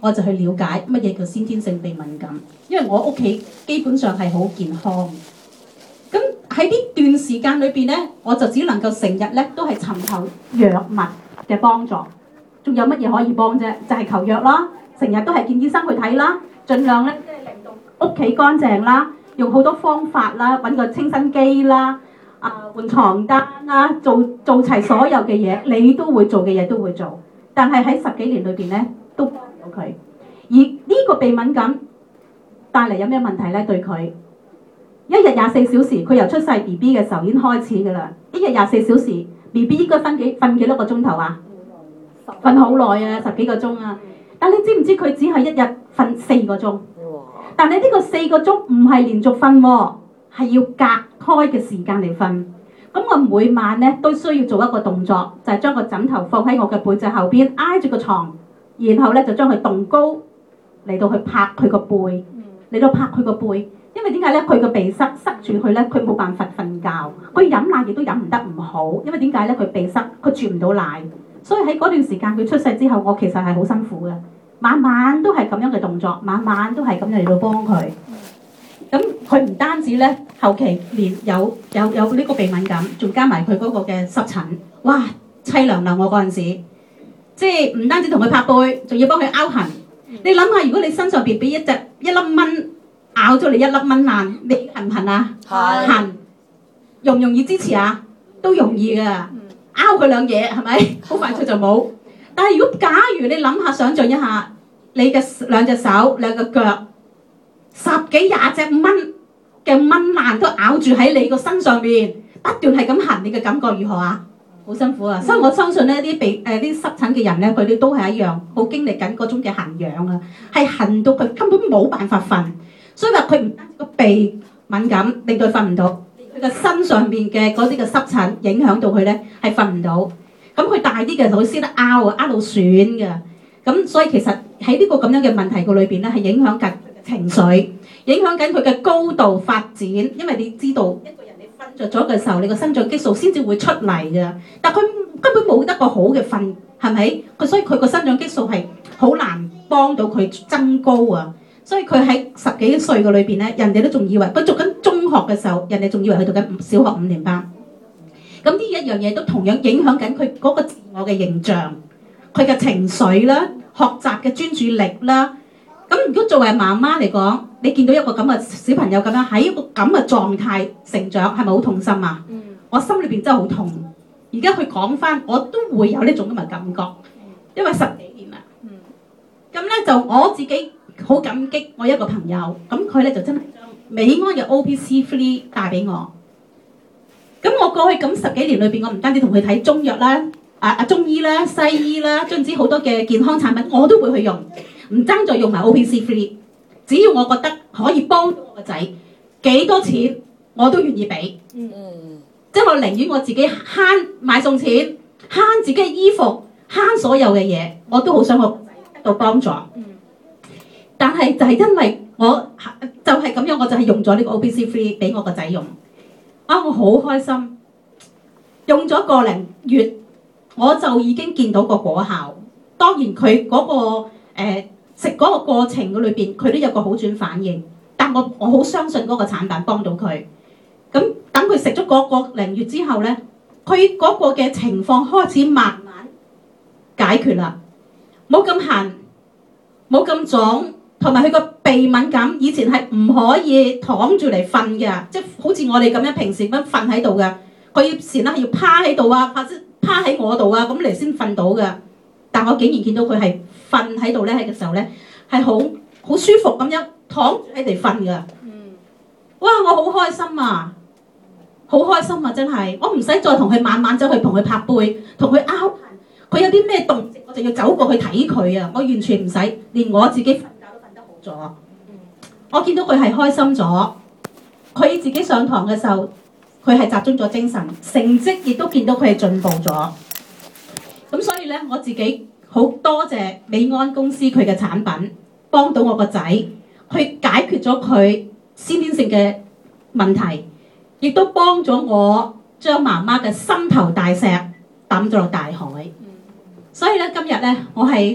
我就去了解乜嘢叫先天性鼻敏感，因為我屋企基本上係好健康。咁喺呢段時間裏邊咧，我就只能夠成日咧都係尋求藥物嘅幫助。仲有乜嘢可以幫啫？就係、是、求藥啦，成日都係見醫生去睇啦，盡量咧即係令到屋企乾淨啦，用好多方法啦，揾個清新機啦，啊換床單啦，做做齊所有嘅嘢，你都會做嘅嘢都會做。但係喺十幾年裏邊咧，都幫唔到佢。而呢個鼻敏感帶嚟有咩問題咧？對佢一日廿四小時，佢由出世 B B 嘅時候已經開始㗎啦。一日廿四小時 ，B B 應該瞓幾瞓幾多個鐘頭啊？瞓好耐啊，十幾個鐘啊！但你知唔知佢只係一日瞓四個鐘？但係呢個四個鐘唔係連續瞓喎，係要隔開嘅時間嚟瞓。咁我每晚咧都需要做一個動作，就係將個枕頭放喺我嘅背脊後邊，挨住個床，然後咧就將佢動高嚟到去拍佢個背，嚟到拍佢個背。因為點解咧？佢個鼻塞塞住佢咧，佢冇辦法瞓覺。佢飲奶亦都飲唔得唔好，因為點解咧？佢鼻塞，佢啜唔到奶。所以喺嗰段時間佢出世之後，我其實係好辛苦嘅，晚晚都係咁樣嘅動作，晚晚都係咁樣嚟到幫佢。咁佢唔單止咧，後期連有有有呢個鼻敏感，仲加埋佢嗰個嘅濕疹，哇！凄涼啦！我嗰陣時，即係唔單止同佢拍背，仲要幫佢拗痕。你諗下，如果你身上邊俾一隻一粒蚊咬咗你一粒蚊爛，你痕唔痕啊？痕，容唔容易支持啊？都容易㗎。拗佢兩嘢係咪？好快脆就冇。但係如果假如你諗下，想像一下，你嘅兩隻手、兩個腳，十幾廿隻蚊嘅蚊爛都咬住喺你個身上邊，不斷係咁痕，你嘅感覺如何啊？好辛苦啊！所以我相信呢啲鼻誒啲濕疹嘅人咧，佢哋都係一樣，好經歷緊嗰種嘅痕癢啊，係痕到佢根本冇辦法瞓。所以話佢唔單止個鼻敏感，令到佢瞓唔到。佢個身上邊嘅嗰啲嘅濕疹影響到佢咧，係瞓唔到。咁佢大啲嘅就會識得拗啊，拗到損嘅。咁所以其實喺呢個咁樣嘅問題個裏邊咧，係影響緊佢嘅情緒，影響緊佢嘅高度發展。因為你知道一個人你瞓着咗嘅時候，你個生長激素先至會出嚟嘅。但佢根本冇得個好嘅瞓，係咪？佢所以佢個生長激素係好難幫到佢增高啊。所以佢喺十幾歲嘅裏邊咧，人哋都仲以為佢讀緊中學嘅時候，人哋仲以為佢讀緊小學五年班。咁呢一樣嘢都同樣影響緊佢嗰個自我嘅形象，佢嘅情緒啦，學習嘅專注力啦。咁如果作為媽媽嚟講，你見到一個咁嘅小朋友咁樣喺一個咁嘅狀態成長，係咪好痛心啊？嗯、我心裏邊真係好痛。而家佢講翻，我都會有呢種咁嘅感覺，因為十幾年啦。咁咧就我自己。好感激我一個朋友，咁佢咧就真係將美安嘅 O P C three 帶俾我。咁我過去咁十幾年裏邊，我唔單止同佢睇中藥啦、啊啊中醫啦、西醫啦，總之好多嘅健康產品我都會去用，唔爭再用埋 O P C three。只要我覺得可以幫到我個仔，幾多錢我都願意俾。嗯，即係我寧願我自己慳買餸錢，慳自己嘅衣服，慳所有嘅嘢，我都好想我個仔得到幫助。但係就係因為我就係咁樣，我就係用咗呢個 O P C three 俾我個仔用。啊，我好開心，用咗個零月，我就已經見到個果效。當然佢嗰、嗰個誒食嗰個過程嘅裏邊，佢都有個好轉反應。但我我好相信嗰個產品幫到佢。咁等佢食咗嗰個零月之後咧，佢嗰個嘅情況開始慢慢解決啦，冇咁痕，冇咁腫。同埋佢個鼻敏感，以前係唔可以躺住嚟瞓嘅，即係好似我哋咁樣平時咁瞓喺度嘅。佢要時咧係要趴喺度啊，或者趴喺我度啊，咁嚟先瞓到嘅。但我竟然見到佢係瞓喺度咧，喺嘅時候咧係好好舒服咁樣躺住喺度瞓嘅。哇！我好開心啊，好開心啊！真係，我唔使再同佢晚晚走去同佢拍背，同佢拗。佢有啲咩動靜，我就要走過去睇佢啊！我完全唔使，連我自己。咗，我見到佢係開心咗，佢自己上堂嘅時候，佢係集中咗精神，成績亦都見到佢係進步咗。咁所以咧，我自己好多謝美安公司佢嘅產品，幫到我個仔去解決咗佢先天性嘅問題，亦都幫咗我將媽媽嘅心頭大石抌咗落大海。所以咧，今日咧，我係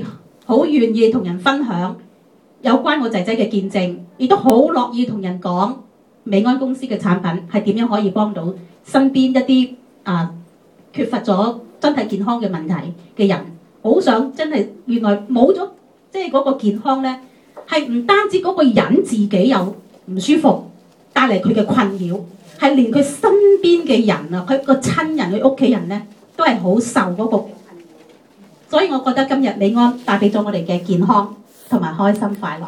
好願意同人分享有關我仔仔嘅見證，亦都好樂意同人講美安公司嘅產品係點樣可以幫到身邊一啲啊缺乏咗身體健康嘅問題嘅人。好想真係原來冇咗即係嗰個健康咧，係唔單止嗰個人自己有唔舒服，帶嚟佢嘅困擾，係連佢身邊嘅人啊，佢個親人、佢屋企人咧，都係好受嗰個。所以我覺得今日美安帶俾咗我哋嘅健康同埋開心快樂。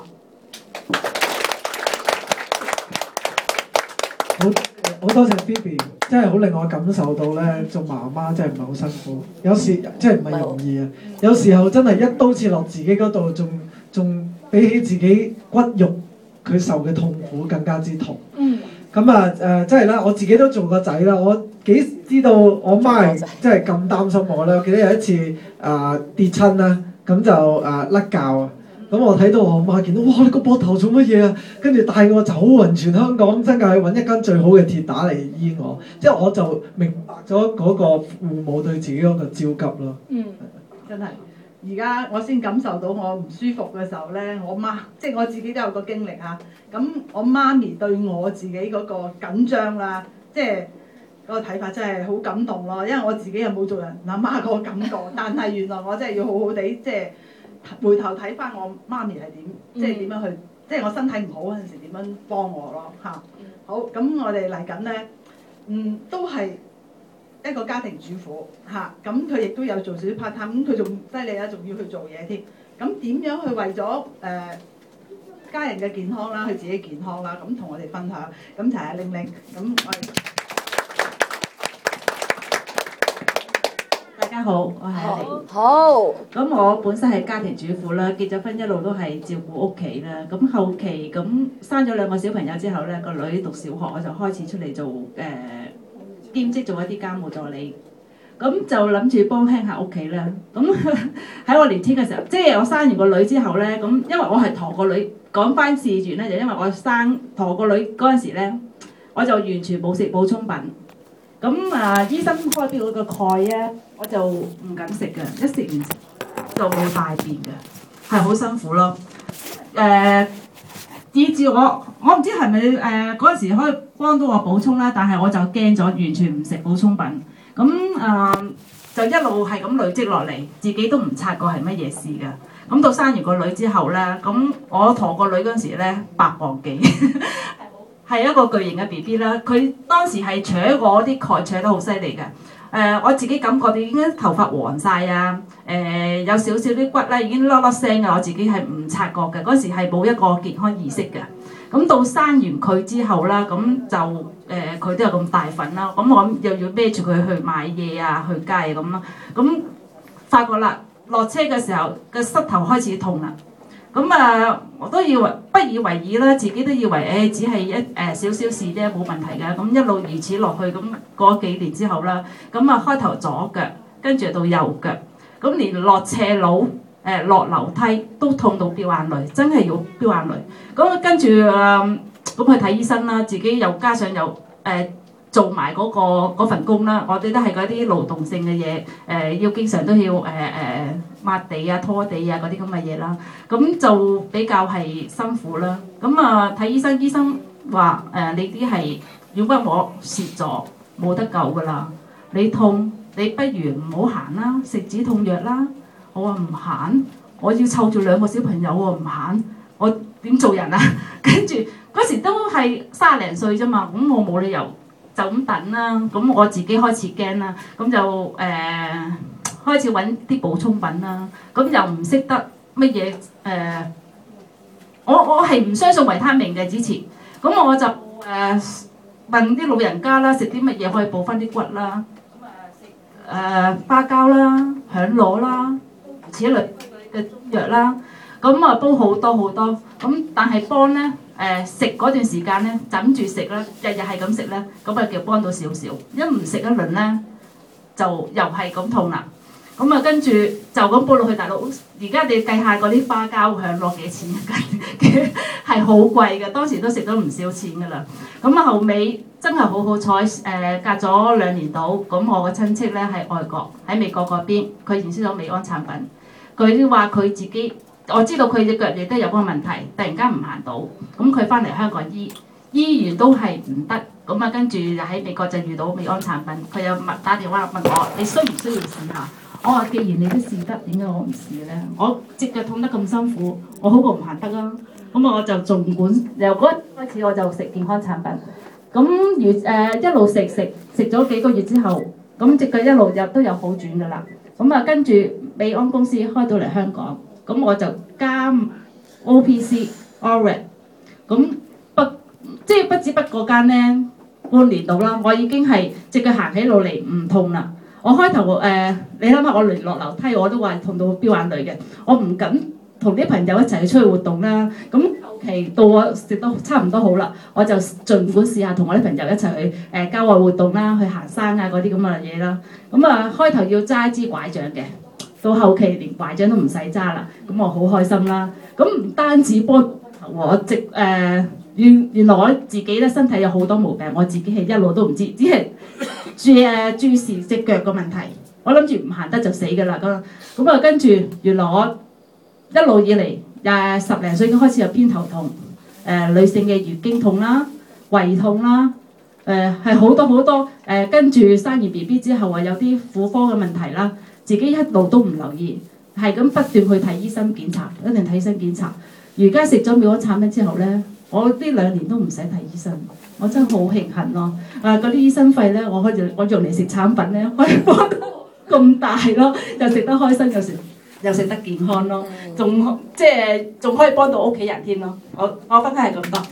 好好多謝 Phoebe， 真係好令我感受到咧，做媽媽真係唔係好辛苦，有時即係唔係容易啊！有時候真係一刀切落自己嗰度，仲仲比起自己骨肉佢受嘅痛苦更加之痛。嗯。咁啊誒，即係咧，我自己都做個仔啦，我幾知道我媽係真係咁擔心我咧。我記得有一次啊、呃、跌親啦，咁就啊甩臼啊。咁我睇到我媽見到，哇！你個膊頭做乜嘢啊？跟住帶我走勻全香港，真係去揾一間最好嘅鐵打嚟醫我。即係我就明白咗嗰個父母對自己嗰個焦急咯。 嗯，真係。而家我先感受到我唔舒服嘅時候咧，我媽即係我自己都有個經歷嚇。咁我媽咪對我自己嗰個緊張啦，即係嗰個睇法真係好感動咯。因為我自己又冇做人阿媽嗰個感覺，但係原來我真係要好好地即係。回頭睇翻我媽咪係點，即係點樣去，即係我身體唔好嗰陣時點樣幫我咯嚇。好，咁我哋嚟緊咧，嗯，都係一個家庭主婦嚇，咁佢亦都有做少少 part time，咁佢仲犀利啦，仲要去做嘢添。咁點樣去為咗誒、呃、家人嘅健康啦，佢自己健康啦，咁同我哋分享。咁就係玲玲，咁我哋。 大家好，我係阿玲。 好。 咁我本身係家庭主婦啦，結咗婚一路都係照顧屋企啦。咁後期咁生咗兩個小朋友之後咧，個女讀小學，我就開始出嚟做誒、呃、兼職做一啲家務助理。咁就諗住幫輕下屋企啦。咁喺我年輕嘅時候，即係我生完個女之後咧，咁因為我係陀個女，講翻事緣咧，就因為我生陀個女嗰陣時咧，我就完全冇食補充品。咁啊，醫生開俾我個鈣咧，我就唔敢食嘅，一食完就冇大便嘅，係好辛苦咯。誒、呃，以至我我唔知係咪誒嗰陣時可以幫到我補充啦，但係我就驚咗，完全唔食補充品。咁啊、呃，就一路係咁累積落嚟，自己都唔察覺係乜嘢事嘅。咁到生完個女之後咧，咁我陀個女嗰陣時咧，八磅幾。係一個巨型嘅 B B 啦，佢當時係搶我啲鈣搶得好犀利嘅。誒、呃，我自己感覺到已經頭髮黃晒啊，誒、呃、有少少啲骨咧已經粒粒聲啊，我自己係唔察覺嘅。嗰時係冇一個健康意識嘅。咁到生完佢之後啦，咁就誒佢、呃、都有咁大份啦，咁我又要孭住佢去買嘢啊，去街啊咁啦。咁發覺啦，落車嘅時候個膝頭開始痛啦。咁啊，我都以為不以為意啦，自己都以為誒、欸、只係一誒、呃、少少事啫，冇問題嘅。咁一路如此落去，咁過幾年之後啦，咁啊開頭左腳，跟住到右腳，咁連落斜路誒落樓梯都痛到飆眼淚，真係要飆眼淚。咁跟住誒咁去睇醫生啦，自己又加上又誒。呃做埋嗰、那個份工啦，我哋都係嗰啲勞動性嘅嘢，誒、呃、要經常都要誒誒抹地啊、拖地啊嗰啲咁嘅嘢啦，咁就比較係辛苦啦。咁啊睇醫生，醫生話誒、呃、你啲係軟骨膜蝕咗，冇得救噶啦。你痛，你不如唔好行啦，食止痛藥啦。我話唔行，我要湊住兩個小朋友喎，唔行，我點做人啊？跟住嗰時都係卅零歲啫嘛，咁我冇理由。就咁等啦，咁我自己開始驚啦，咁就誒、呃、開始揾啲補充品啦，咁又唔識得乜嘢誒，我我係唔相信維他命嘅之前，咁我就誒、呃、問啲老人家啦，食啲乜嘢可以補翻啲骨啦，咁啊食誒花膠啦、響螺啦，此類嘅藥啦，咁啊煲好多好多，咁但係幫咧。誒食嗰段時間咧，枕住食啦，日日係咁食咧，咁啊叫幫到少少。一唔食一輪咧，就又係咁痛啦。咁啊跟住就咁煲落去大陸。而家你計下嗰啲花膠響落幾錢一斤？係好貴嘅，當時都食咗唔少錢㗎啦。咁啊後尾真係好好彩，誒、呃、隔咗兩年到，咁我個親戚咧喺外國喺美國嗰邊，佢認識咗美安產品。 佢話佢自己，我知道佢隻腳亦都有個問題，突然間唔行到，咁佢翻嚟香港醫，醫完都係唔得，咁啊跟住就喺美國就遇到美安產品，佢又問打電話問我，你需唔需要試下？我話既然你都試得，點解我唔試咧？我隻腳痛得咁辛苦，我好過唔行得啦。咁我就儘管由嗰日開始我就食健康產品，咁如誒一路食食食咗幾個月之後，咁隻腳一路又都有好轉噶啦。咁啊跟住美安公司開到嚟香港，咁我就加 O P C Oret， 咁不即係不知不覺間咧半年度啦，我已經係隻腳行起路嚟唔痛啦。我開頭誒、呃，你諗下我連落樓梯我都話痛到飆眼淚嘅，我唔敢同啲朋友一齊出去活動啦。咁後期到我食到差唔多好啦，我就儘管試下同我啲朋友一齊去誒、呃、郊外活動啦，去行山啊嗰啲咁嘅嘢啦。咁啊開頭要揸支拐杖嘅，到後期連拐杖都唔使揸啦，咁我好開心啦。咁唔單止幫我直誒。呃原原來我自己咧身體有好多毛病，我自己係一路都唔知，只係注誒注視隻腳個問題。我諗住唔行得就死㗎啦咁。咁啊跟住原來我一路以嚟誒十零歲已經開始有偏頭痛，誒、呃、女性嘅月經痛啦、胃痛啦，誒係好多好多誒、呃。跟住生完 B B 之後啊，有啲婦科嘅問題啦，自己一路都唔留意，係咁不斷去睇醫生檢查，一定睇醫生檢查。而家食咗美安產品之後咧。我呢兩年都唔使睇醫生，我真係好慶幸咯。啊，嗰啲醫生費咧，我可以我用嚟食產品咧，可以幫到咁大咯，又食得開心，又食又食得健康咯，仲即係仲可以幫到屋企人添咯。我我分享係咁多。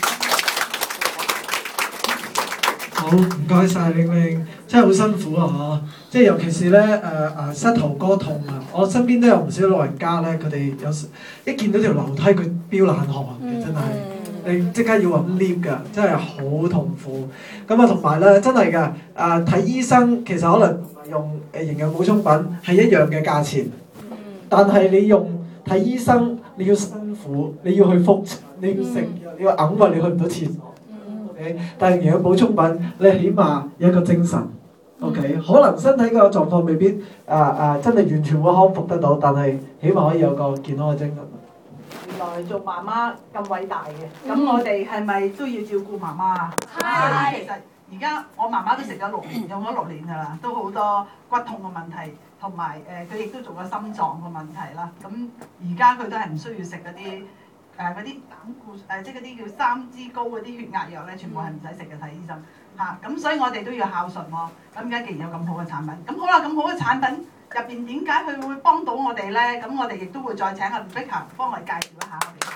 好，唔該晒玲玲，真係好辛苦啊！嗬，即係尤其是咧誒誒膝頭哥痛啊，我身邊都有唔少老人家咧，佢哋有時一見到條樓梯佢飆冷汗嘅，真係。你即刻要揾 lift 㗎，真係好痛苦。咁啊，同埋咧，真係㗎。誒睇醫生其實可能用誒營養補充品係一樣嘅價錢，但係你用睇醫生你要辛苦，你要去覆診，你要食藥，你要揞話你去唔到廁所。OK，但係營養補充品你起碼有一個精神。OK，可能身體嘅狀況未必誒誒、呃呃、真係完全會康復得到，但係起碼可以有個健康嘅精神。 原來做媽媽咁偉大嘅，咁我哋係咪都要照顧媽媽啊？係。其實而家我媽媽都食咗六年，用咗六年㗎啦，都好多骨痛嘅問題，同埋誒佢亦都做過心臟嘅問題啦。咁而家佢都係唔需要食嗰啲誒嗰啲膽固誒，即係嗰啲叫三脂高嗰啲血壓藥咧，全部係唔使食嘅，睇醫生嚇。咁、啊、所以我哋都要孝順喎。咁而家既然有咁好嘅產品，咁好啦，咁好嘅產品。入邊點解佢會幫到我哋咧？咁我哋亦都會再請阿 Rebecca 幫我哋介紹一下我哋。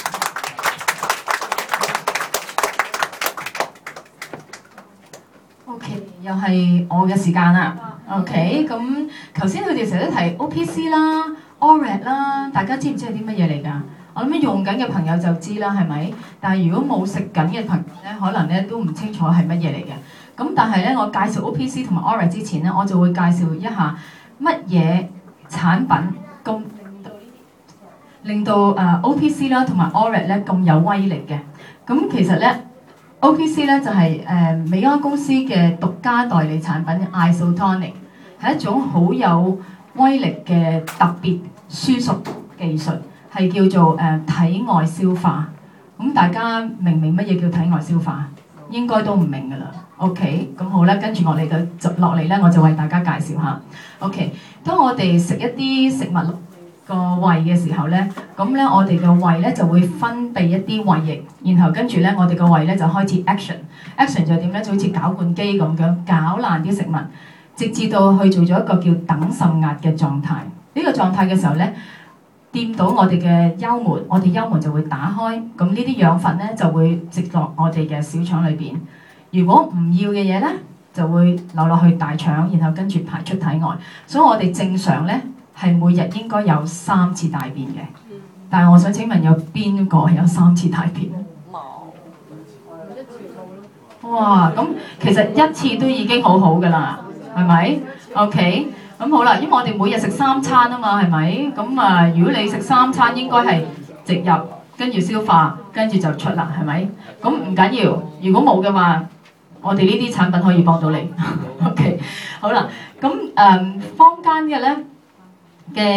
OK，又係我嘅時間啦。OK，咁頭先佢哋成日都提 O P C 啦、Oret 啦，大家知唔知係啲乜嘢嚟㗎？我諗用緊嘅朋友就知啦，係咪？但係如果冇食緊嘅朋友咧，可能咧都唔清楚係乜嘢嚟嘅。咁但係咧，我介紹 O P C 同埋 Oret 之前咧，我就會介紹一下。乜嘢產品咁令到誒、uh, O P C 啦同埋 Oret 咧咁有威力嘅？咁其實咧 O P C 咧就係、是、誒、uh, 美安公司嘅獨家代理產品 Isotonic， 係一種好有威力嘅特別輸送技術，係叫做誒、uh, 體外消化。咁大家明唔明乜嘢叫體外消化？應該都唔明㗎啦。OK，咁好啦，跟住我哋就落嚟咧，我就為大家介紹下。OK，當我哋食一啲食物個胃嘅時候咧，咁咧我哋嘅胃咧就會分泌一啲胃液，然後跟住咧我哋個胃咧就開始 action。action 就點咧？就好似攪拌機咁樣攪爛啲食物，直至到去做咗一個叫等滲壓嘅狀態。呢個狀態嘅時候咧，掂到我哋嘅幽門，我哋幽門就會打開，咁呢啲養分咧就會直落我哋嘅小腸裏邊。如果唔要嘅嘢咧，就會流落去大腸，然後跟住排出體外。所以我哋正常咧係每日應該有三次大便嘅。但係我想請問有邊個係有三次大便？冇。哇！咁其實一次都已經好好㗎啦，係咪 ？OK。咁好啦，因為我哋每日食三餐啊嘛，係咪？咁啊，如果你食三餐，應該係直入，跟住消化，跟住就出啦，係咪？咁唔緊要，如果冇嘅話，我哋呢啲產品可以幫到你。OK， 好啦，咁誒、嗯、坊間嘅咧嘅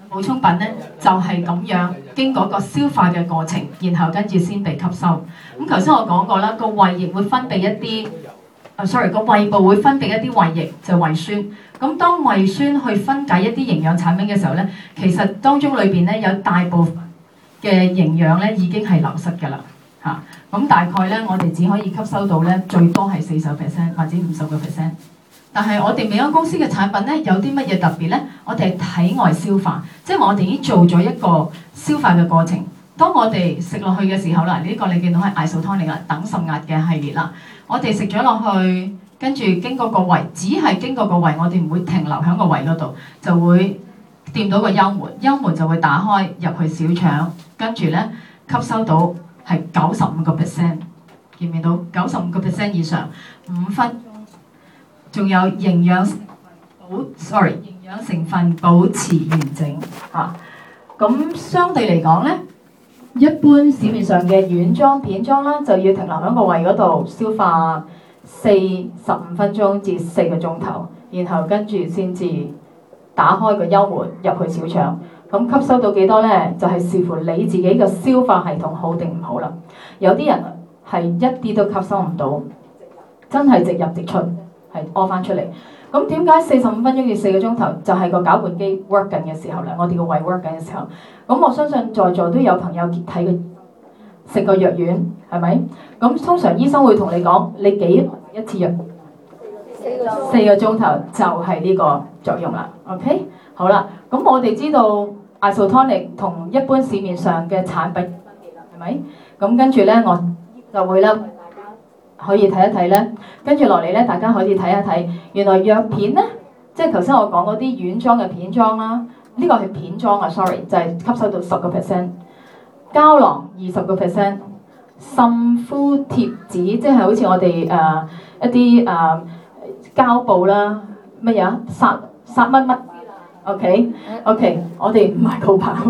補充品咧就係咁樣經過個消化嘅過程，然後跟住先被吸收。咁頭先我講過啦，個胃液會分泌一啲，啊 sorry 個胃部會分泌一啲胃液，就係胃酸。咁當胃酸去分解一啲營養產品嘅時候咧，其實當中裏邊咧有大部分嘅營養咧已經係流失㗎啦，嚇。咁大概咧我哋只可以吸收到咧最多係四十 percent 或者五十個 percent。但係我哋美安公司嘅產品咧有啲乜嘢特別咧？我哋係體外消化，即係話我哋已經做咗一個消化嘅過程。當我哋食落去嘅時候啦，呢、這個你見到係 isotonic 啦，等滲壓嘅系列啦。我哋食咗落去，跟住經過個胃，只係經過個胃，我哋唔會停留喺個胃嗰度，就會掂到個幽門，幽門就會打開入去小腸，跟住咧吸收到係九十五個 percent， 見唔見到？九十五個 percent 以上，五分。仲有營養保，sorry， 營養成分保持完整嚇。咁、啊、相對嚟講咧，一般市面上嘅軟裝、片裝啦，就要停留喺個胃嗰度消化四十五分鐘至四個鐘頭，然後跟住先至打開個幽門入去小腸。咁吸收到幾多咧？就係、是、視乎你自己嘅消化系統好定唔好啦。有啲人係一啲都吸收唔到，真係直入直出。係屙翻出嚟，咁點解四十五分鐘至四個鐘頭就係個攪拌機 work 緊嘅時候咧？我哋個胃 work 緊嘅時候，咁我相信在座都有朋友睇過食過藥丸，係咪？咁通常醫生會同你講，你幾一次藥？四個鐘頭就係呢個作用啦。OK， 好啦，咁我哋知道 isotonic 同一般市面上嘅產品係咪？咁跟住咧，我就會咧。可以睇一睇咧，跟住落嚟咧，大家可以睇一睇，原來藥片咧，即係頭先我講嗰啲軟裝嘅片裝啦，呢個係片裝啊 ，sorry， 就係吸收到十個 percent， 膠囊二十個 percent， 滲敷貼紙，即係好似我哋誒、呃、一啲誒、呃、膠布啦，乜嘢啊，殺殺乜乜 ，OK OK， 我哋唔係高牌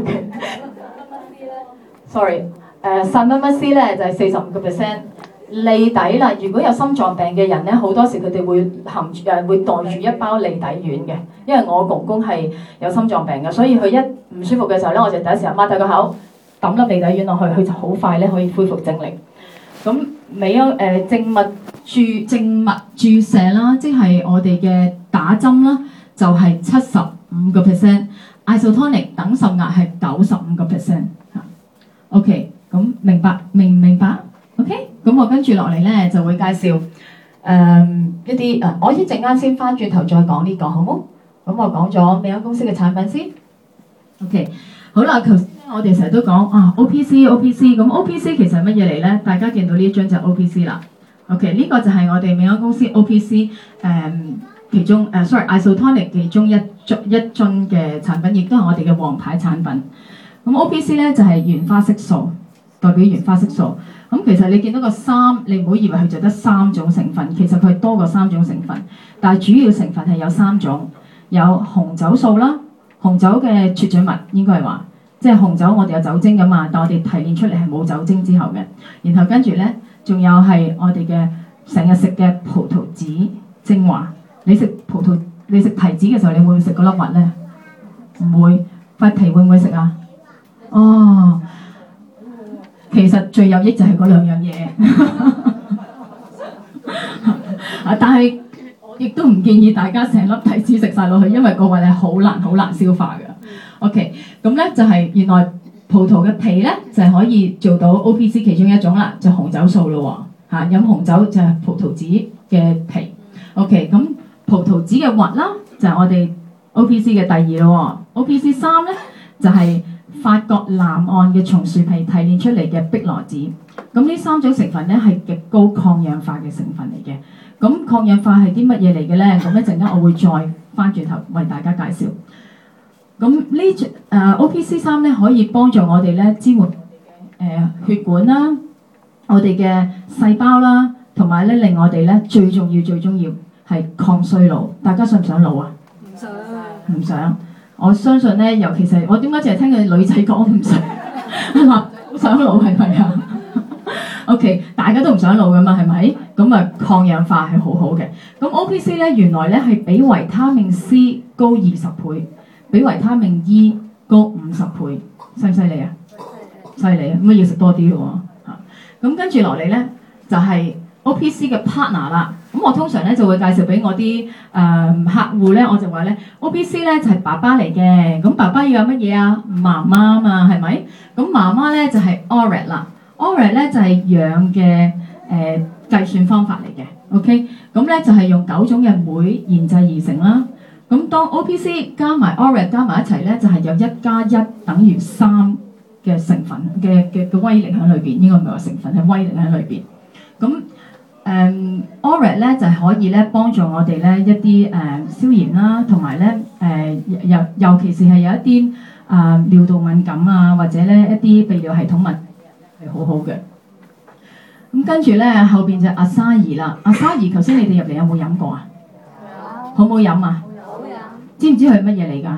，OK，sorry， 誒殺乜乜絲咧就係四十五個 percent。利底啦，如果有心臟病嘅人咧，好多時佢哋會含住誒會袋住一包利底丸嘅，因為我公公係有心臟病嘅，所以佢一唔舒服嘅時候咧，我就第一時間擘大個口抌粒利底丸落去，佢就好快咧可以恢復精力。咁美安誒靜脈注靜脈注射啦，即係我哋嘅打針啦，就係七十五個 percent，isotonic 等滲壓係九十五個 percent 嚇。OK， 咁明白明唔明白 ？OK。咁我跟住落嚟咧就會介紹誒、呃、一啲誒、呃，我一陣間先翻轉頭再講呢、這個，好冇？咁我講咗美安公司嘅產品先。OK， 好啦，頭先我哋成日都講啊 O P C O P C， 咁 O P C 其實係乜嘢嚟咧？大家見到呢一張就係 O P C 啦。OK， 呢個就係我哋美安公司 O P C 誒、呃、其中誒、呃、sorry isotonic 其中一樽一樽嘅產品，亦都係我哋嘅王牌產品。咁 O P C 咧就係、是、原花色素，代表原花色素。咁其實你見到個三，你唔好以為佢就得三種成分，其實佢多過三種成分，但係主要成分係有三種，有紅酒素啦，紅酒嘅脱嘴物應該係話，即係紅酒我哋有酒精㗎嘛，但我哋提煉出嚟係冇酒精之後嘅，然後跟住咧仲有係我哋嘅成日食嘅葡萄籽精華，你食葡萄你食提子嘅時候，你會唔會食嗰粒核咧？唔會，塊皮會唔會食啊？哦。其實最有益就係嗰兩樣嘢，但係亦都唔建議大家成粒提子食晒落去，因為個胃係好難好難消化嘅。OK， 咁咧就係原來葡萄嘅皮咧就係可以做到 O P C 其中一種啦，就紅酒素咯喎嚇，飲紅酒就係葡萄籽嘅皮。OK， 咁葡萄籽嘅核啦就係我哋 O P C 嘅第二咯喎 ，O P C 三咧就係法國南岸嘅松樹皮提煉出嚟嘅碧螺籽，咁呢三種成分咧係極高抗氧化嘅成分嚟嘅。咁抗氧化係啲乜嘢嚟嘅咧？咁一陣間我會再翻轉頭為大家介紹。咁呢誒 O P C 三咧可以幫助我哋咧支援誒、呃、血管啦，我哋嘅細胞啦，同埋咧令我哋咧最重要最重要係抗衰老。大家想唔想老啊？唔想。唔想。我相信咧，尤其是我點解淨係聽佢女仔講唔想，男好想老係咪啊 ？OK， 大家都唔想老噶嘛，係咪？咁啊，抗氧化係好好嘅。咁 O P C 咧，原來咧係比維他命 C 高二十倍，比維他命 E 高五十倍，犀唔犀利啊？犀利啊！咁啊要食多啲咯喎嚇。咁跟住落嚟咧就係、是、O P C 嘅 partner 啦。咁我通常咧就會介紹俾我啲誒、呃、客戶咧，我就話咧 O P C 咧就係、是、爸爸嚟嘅。咁爸爸要有乜嘢啊？媽媽啊嘛，係咪？咁媽媽咧就係、是、O R A T 啦。O R A T 咧就係、是、養嘅誒計算方法嚟嘅。OK， 咁咧就係、是、用九種嘅酶研製而成啦。咁當 O P C 加埋 O R A T 加埋一齊咧，就係、是、有一加一等於三嘅成分嘅嘅嘅威力喺裏邊，應該唔係話成分係威力喺裏邊。咁誒 O R A T 咧就係、是、可以咧幫助我哋咧一啲誒、呃、消炎啦，同埋咧誒尤尤其是係有一啲啊、呃、尿道敏感啊，或者咧一啲泌尿系統問題係好好嘅。咁跟住咧後邊就阿沙兒啦，阿沙兒頭先你哋入嚟有冇飲過啊？好唔好飲啊？知唔知佢係乜嘢嚟㗎？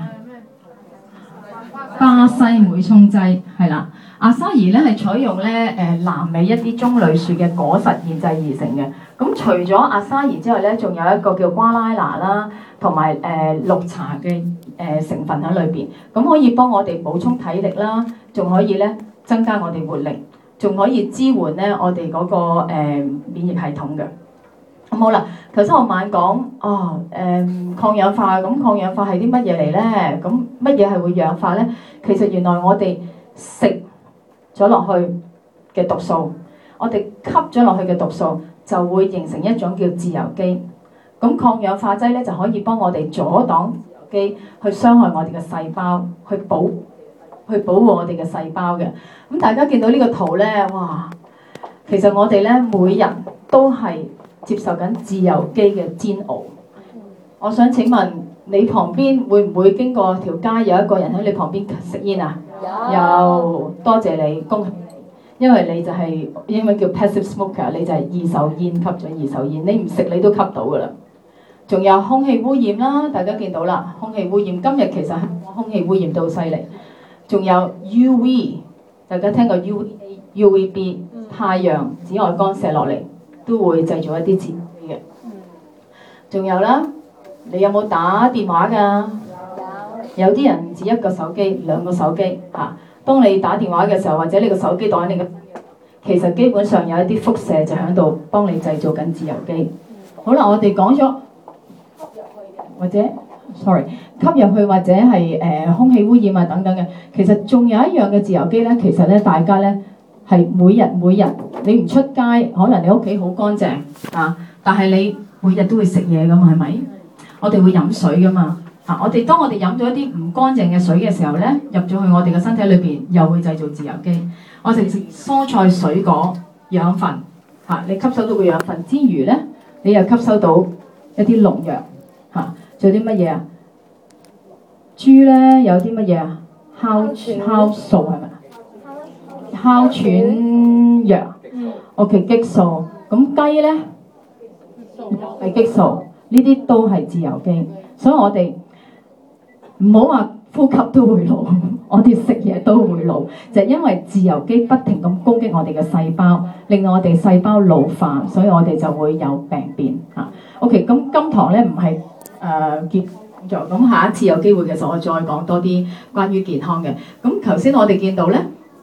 巴西莓沖劑係啦，阿沙兒咧係採用咧誒、呃、南美一啲棕櫚樹嘅果實研製而成嘅。咁除咗阿沙兒之外咧，仲有一個叫瓜拉拿啦，同埋誒綠茶嘅誒、呃、成分喺裏邊，咁可以幫我哋補充體力啦，仲可以咧增加我哋活力，仲可以支援咧我哋嗰、那個、呃、免疫系統嘅。咁好啦，頭先我晚講哦，誒、嗯、抗氧化，咁抗氧化係啲乜嘢嚟咧？咁乜嘢係會氧化咧？其實原來我哋食咗落去嘅毒素，我哋吸咗落去嘅毒素就會形成一種叫自由基。咁抗氧化劑咧就可以幫我哋阻擋自由基，去傷害我哋嘅細胞，去保去保護我哋嘅細胞嘅。咁大家見到呢個圖咧，哇！其實我哋咧每人都係接受緊自由基嘅煎熬。我想請問你旁邊會唔會經過條街有一個人喺你旁邊食煙啊？有，有，多謝你，恭喜你，因為你就係、是、英文叫 passive smoker， 你就係二手煙，吸咗二手煙，你唔食你都吸到噶啦。仲有空氣污染啦，大家見到啦，空氣污染今日其實係空氣污染都好犀利。仲有 U V， 大家聽過 U V A、U V B， 太陽紫外光射落嚟都會製造一啲自由基嘅。仲有啦，你有冇打電話㗎？有。有啲人唔止一個手機，兩個手機嚇、啊。當你打電話嘅時候，或者你個手機當喺你嘅，其實基本上有一啲輻射就喺度幫你製造緊自由基。好啦，我哋講咗。或者 sorry 吸入去或者係誒、呃、空氣污染啊等等嘅，其實仲有一樣嘅自由基咧，其實咧大家咧係每日每日你唔出街，可能你屋企好乾淨啊，但係你每日都會食嘢噶嘛，係咪？我哋會飲水噶嘛啊！我哋當我哋飲咗一啲唔乾淨嘅水嘅時候咧，入咗去我哋嘅身體裏邊，又會製造自由基。我哋食蔬菜水果養分嚇、啊，你吸收到個養分之餘咧，你又吸收到一啲農藥嚇。仲有啲乜嘢啊？豬咧有啲乜嘢啊？哮哮素係咪？哮喘藥 ，OK 激素。咁雞咧係激素，呢啲都係自由基。所以我哋唔好話呼吸都會老，我哋食嘢都會老，就係因為自由基不停咁攻擊我哋嘅細胞，令到我哋細胞老化，所以我哋就會有病變嚇。OK， 咁今堂咧唔係。誒、呃、結咗，咁下一次有機會嘅時候，我再講多啲關於健康嘅。咁頭先我哋見到咧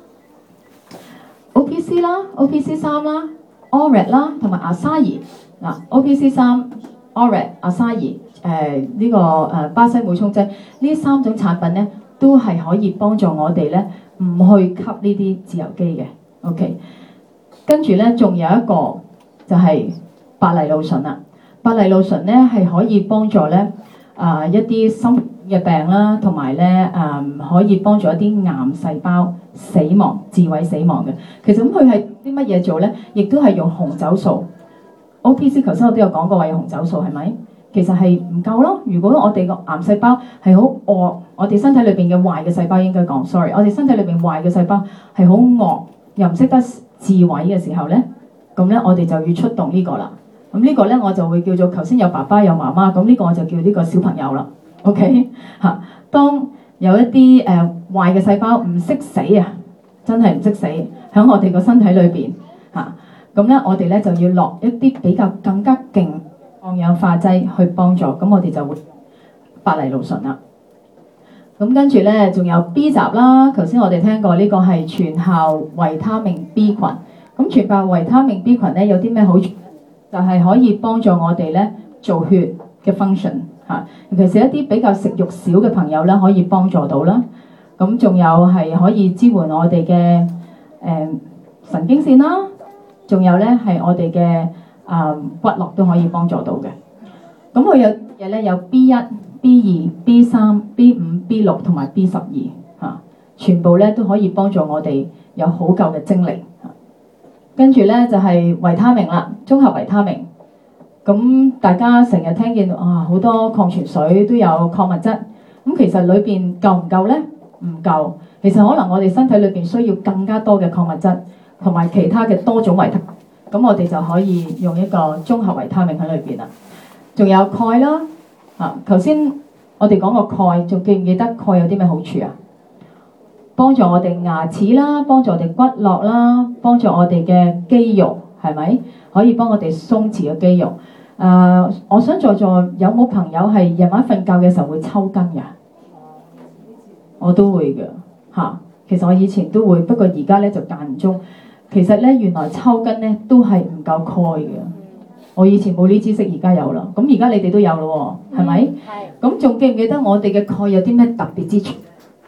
，O P C 啦 ，O P C 三啦 ，O R A T 啦，同埋阿沙兒嗱 ，O P C 三、O R A T、阿沙兒誒呢個誒、呃、巴西莓沖劑呢三種產品咧，都係可以幫助我哋咧唔去吸呢啲自由基嘅。OK， 跟住咧仲有一個就係白藜蘆醇啦。白藜蘆醇咧係可以幫助咧啊、呃、一啲心嘅病啦，同埋咧誒可以幫助一啲癌細胞死亡、自毀死亡嘅。其實咁佢係啲乜嘢做咧？亦都係用紅酒素。O P C 頭先我都有講過話用紅酒素係咪？其實係唔夠咯。如果我哋個癌細胞係好惡，我哋身體裏邊嘅壞嘅細胞應該講 sorry， 我哋身體裏邊壞嘅細胞係好惡，又唔識得自毀嘅時候咧，咁咧我哋就要出動呢個啦。咁呢個咧我就會叫做頭先有爸爸有媽媽，咁呢個我就叫呢個小朋友啦。OK 嚇，當有一啲誒、呃、壞嘅細胞唔識死啊，真係唔識死，喺我哋個身體裏邊嚇，咁咧我哋咧就要落一啲比較更加勁抗氧化劑去幫助，咁我哋就會白藜蘆醇啦。 咁跟住咧，仲有 B 集啦。頭先我哋聽過呢個係全效維他命 B 群。咁全效維他命 B 群咧有啲咩好處？就係、是、可以幫助我哋咧做血嘅 function 嚇。尤其是一啲比較食肉少嘅朋友咧，可以幫助到啦。咁仲有係可以支援我哋嘅誒神經線啦。仲有咧係我哋嘅啊骨骼都可以幫助到嘅。咁佢有嘢咧有 B 一。B 二、B 三、B 五、B 六同埋 B 十二嚇，全部咧都可以幫助我哋有好夠嘅精力。跟住咧就係、是、維他命啦，綜合維他命。咁大家成日聽見啊好多礦泉水都有礦物質，咁其實裏邊夠唔夠咧？唔夠。其實可能我哋身體裏邊需要更加多嘅礦物質同埋其他嘅多種維他命，咁我哋就可以用一個綜合維他命喺裏邊啦。仲有鈣啦。啊！頭先我哋講過鈣，仲記唔記得鈣有啲咩好處啊？幫助我哋牙齒啦，幫助我哋骨骼啦，幫助我哋嘅肌肉，係咪？可以幫我哋鬆弛嘅肌肉。誒、呃，我想在座有冇朋友係夜晚瞓覺嘅時候會抽筋㗎？我都會嘅嚇、啊。其實我以前都會，不過而家咧就間唔中。其實咧原來抽筋咧都係唔夠鈣嘅。我以前冇呢知識，而家有啦。咁而家你哋都有咯喎，係咪？係。咁仲記唔記得我哋嘅鈣有啲咩特別之處？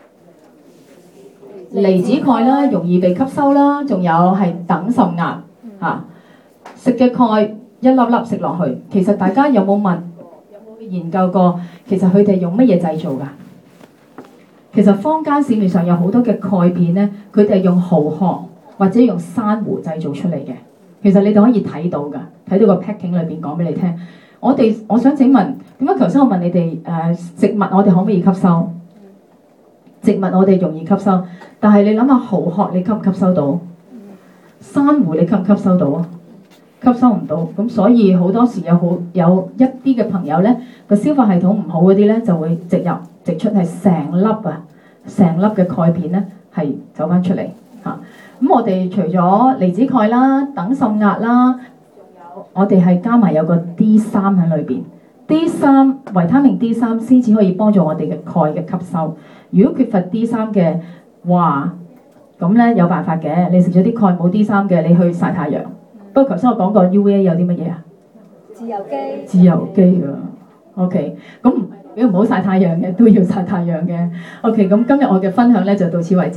離子鈣啦，容易被吸收啦，仲有係等滲壓嚇。食嘅鈣一粒粒食落去，其實大家有冇問？有冇研究過？其實佢哋用乜嘢製造㗎？其實坊間市面上有好多嘅鈣片咧，佢哋係用蠔殼或者用珊瑚製造出嚟嘅。其實你哋可以睇到㗎，睇到個 packing 裏邊講俾你聽。我哋我想請問，點解頭先我問你哋誒、呃、植物我哋可唔可以吸收？植物我哋容易吸收，但係你諗下蠔殼你吸唔吸收到？珊瑚你吸唔吸收到啊？吸收唔到，咁所以好多時有好有一啲嘅朋友咧，個消化系統唔好嗰啲咧，就會植入植出係成粒啊，成粒嘅鈣片咧係走翻出嚟嚇。咁、嗯、我哋除咗離子鈣啦、等滲壓啦，仲有我哋係加埋有個 D 三喺裏邊。D 三維他命 D 三先至可以幫助我哋嘅鈣嘅吸收。如果缺乏 D 三嘅話，咁咧有辦法嘅。你食咗啲鈣冇 D 三嘅，你去曬太陽。不過頭先我講過 U V A 有啲乜嘢啊？ 自由基。 自由基啊。OK，咁如果唔好曬太陽嘅都要曬太陽嘅。OK，咁今日我嘅分享咧就到此為止。